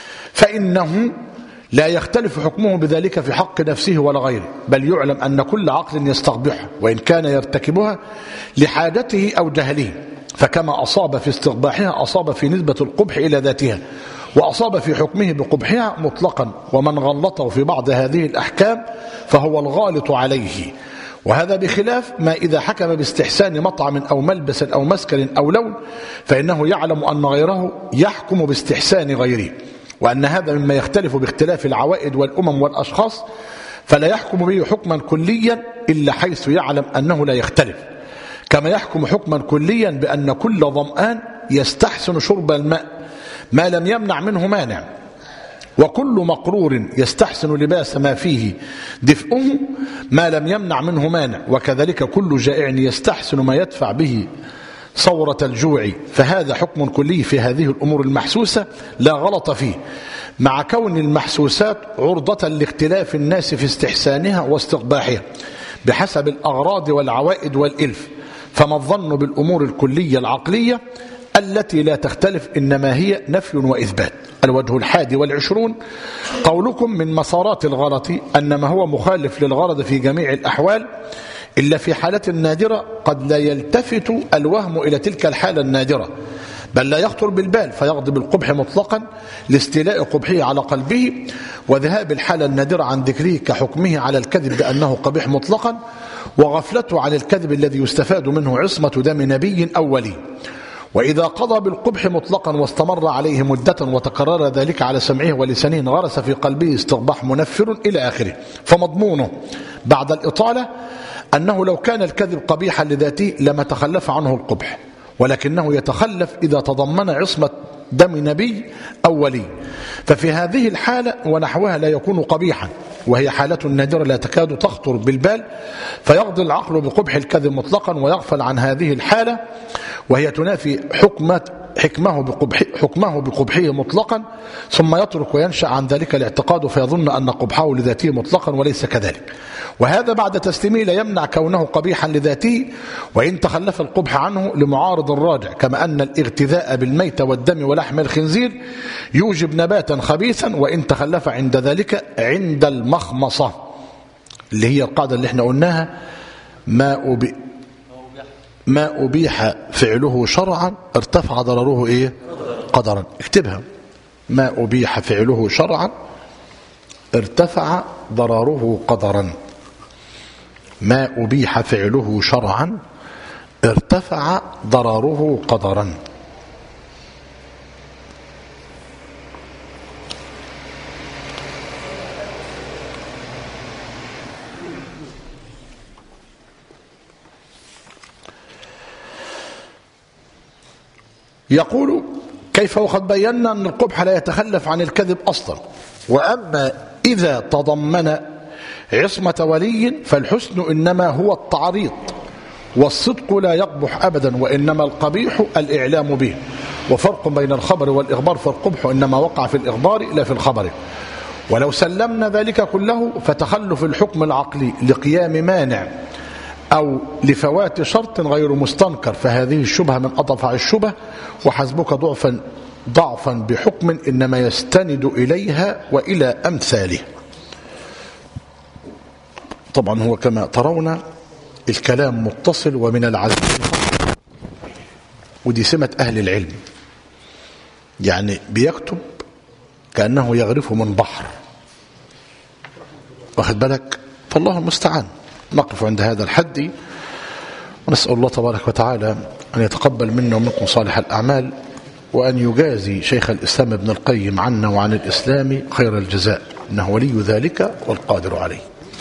فإنه لا يختلف حكمه بذلك في حق نفسه ولا غيره، بل يعلم أن كل عقل يستقبحها وإن كان يرتكبها لحاجته أو جهله، فكما أصاب في استقباحها أصاب في نسبة القبح إلى ذاتها، وأصاب في حكمه بقبحها مطلقا. ومن غلطه في بعض هذه الأحكام فهو الغالط عليه، وهذا بخلاف ما إذا حكم باستحسان مطعم أو ملبس أو مسكن أو لون، فإنه يعلم أن غيره يحكم باستحسان غيره، وأن هذا مما يختلف باختلاف العوائد والأمم والأشخاص، فلا يحكم به حكما كليا إلا حيث يعلم أنه لا يختلف، كما يحكم حكما كليا بأن كل ظمآن يستحسن شرب الماء ما لم يمنع منه مانع، وكل مقرور يستحسن لباس ما فيه دفئه ما لم يمنع منه مانع، وكذلك كل جائع يستحسن ما يدفع به صورة الجوع، فهذا حكم كلي في هذه الأمور المحسوسة لا غلط فيه، مع كون المحسوسات عرضة لاختلاف الناس في استحسانها واستقباحها بحسب الأغراض والعوائد والإلف. فما الظن بالأمور الكلية العقلية التي لا تختلف إنما هي نفي وإثبات. الوجه الحادي والعشرون قولكم من مسارات الغلط أن ما هو مخالف للغرض في جميع الأحوال إلا في حالة نادرة قد لا يلتفت الوهم إلى تلك الحالة النادرة، بل لا يخطر بالبال فيغضب القبح مطلقا لاستيلاء قبحه على قلبه وذهاب الحالة النادرة عن ذكره كحكمه على الكذب بأنه قبيح مطلقا، وغفلته عن الكذب الذي يستفاد منه عصمة دم نبي أو ولي. وإذا قضى بالقبح مطلقا واستمر عليه مدة وتكرر ذلك على سمعه ولسانه غرس في قلبه استقباح منفر إلى آخره، فمضمونه بعد الإطالة أنه لو كان الكذب قبيحا لذاته لما تخلف عنه القبح، ولكنه يتخلف إذا تضمن عصمة دم نبي أو ولي، ففي هذه الحالة ونحوها لا يكون قبيحا وهي حالة نادرة لا تكاد تخطر بالبال، فيقضي العقل بقبح الكذب مطلقا ويغفل عن هذه الحالة وهي تنافي حكمة حكمه بقبح حكمه بقبحه مطلقا، ثم يترك وينشأ عن ذلك الاعتقاد فيظن أن قبحه لذاته مطلقا وليس كذلك، وهذا بعد تسليمه لا يمنع كونه قبيحا لذاته وإن تخلف القبح عنه لمعارض الراجع، كما أن الاغتذاء بالميت والدم ولحم الخنزير يوجب نباتا خبيثا وإن تخلف عند ذلك عند المخمصة، اللي هي القاعدة اللي احنا قلناها: ما أبي ما أبيح فعله شرعا ارتفع ضرره إيه؟ قدرا. اكتبها: ما أبيح فعله شرعا ارتفع ضرره قدرا. ما أبيح فعله شرعا ارتفع ضرره قدرا. يقول: كيف وقد بينا أن القبح لا يتخلف عن الكذب أصلا، وأما إذا تضمن عصمة ولي فالحسن إنما هو التعريض، والصدق لا يقبح أبدا، وإنما القبيح الإعلام به، وفرق بين الخبر والإخبار، فالقبح إنما وقع في الإخبار لا في الخبر. ولو سلمنا ذلك كله فتخلف الحكم العقلي لقيام مانع أو لفوات شرط غير مستنكر، فهذه الشبهة من أضعف الشبه، وحسبك ضعفا ضعفا بحكم إنما يستند إليها وإلى أمثاله. طبعا هو كما ترون الكلام متصل ومن العزم، ودي سمة أهل العلم، يعني بيكتب كأنه يغرف من بحر، واخد بالك؟ فالله المستعان. نقف عند هذا الحد، ونسأل الله تبارك وتعالى أن يتقبل منا ومنكم صالح الأعمال، وأن يجازي شيخ الإسلام ابن القيم عنا وعن الإسلام خير الجزاء، إنه ولي ذلك والقادر عليه.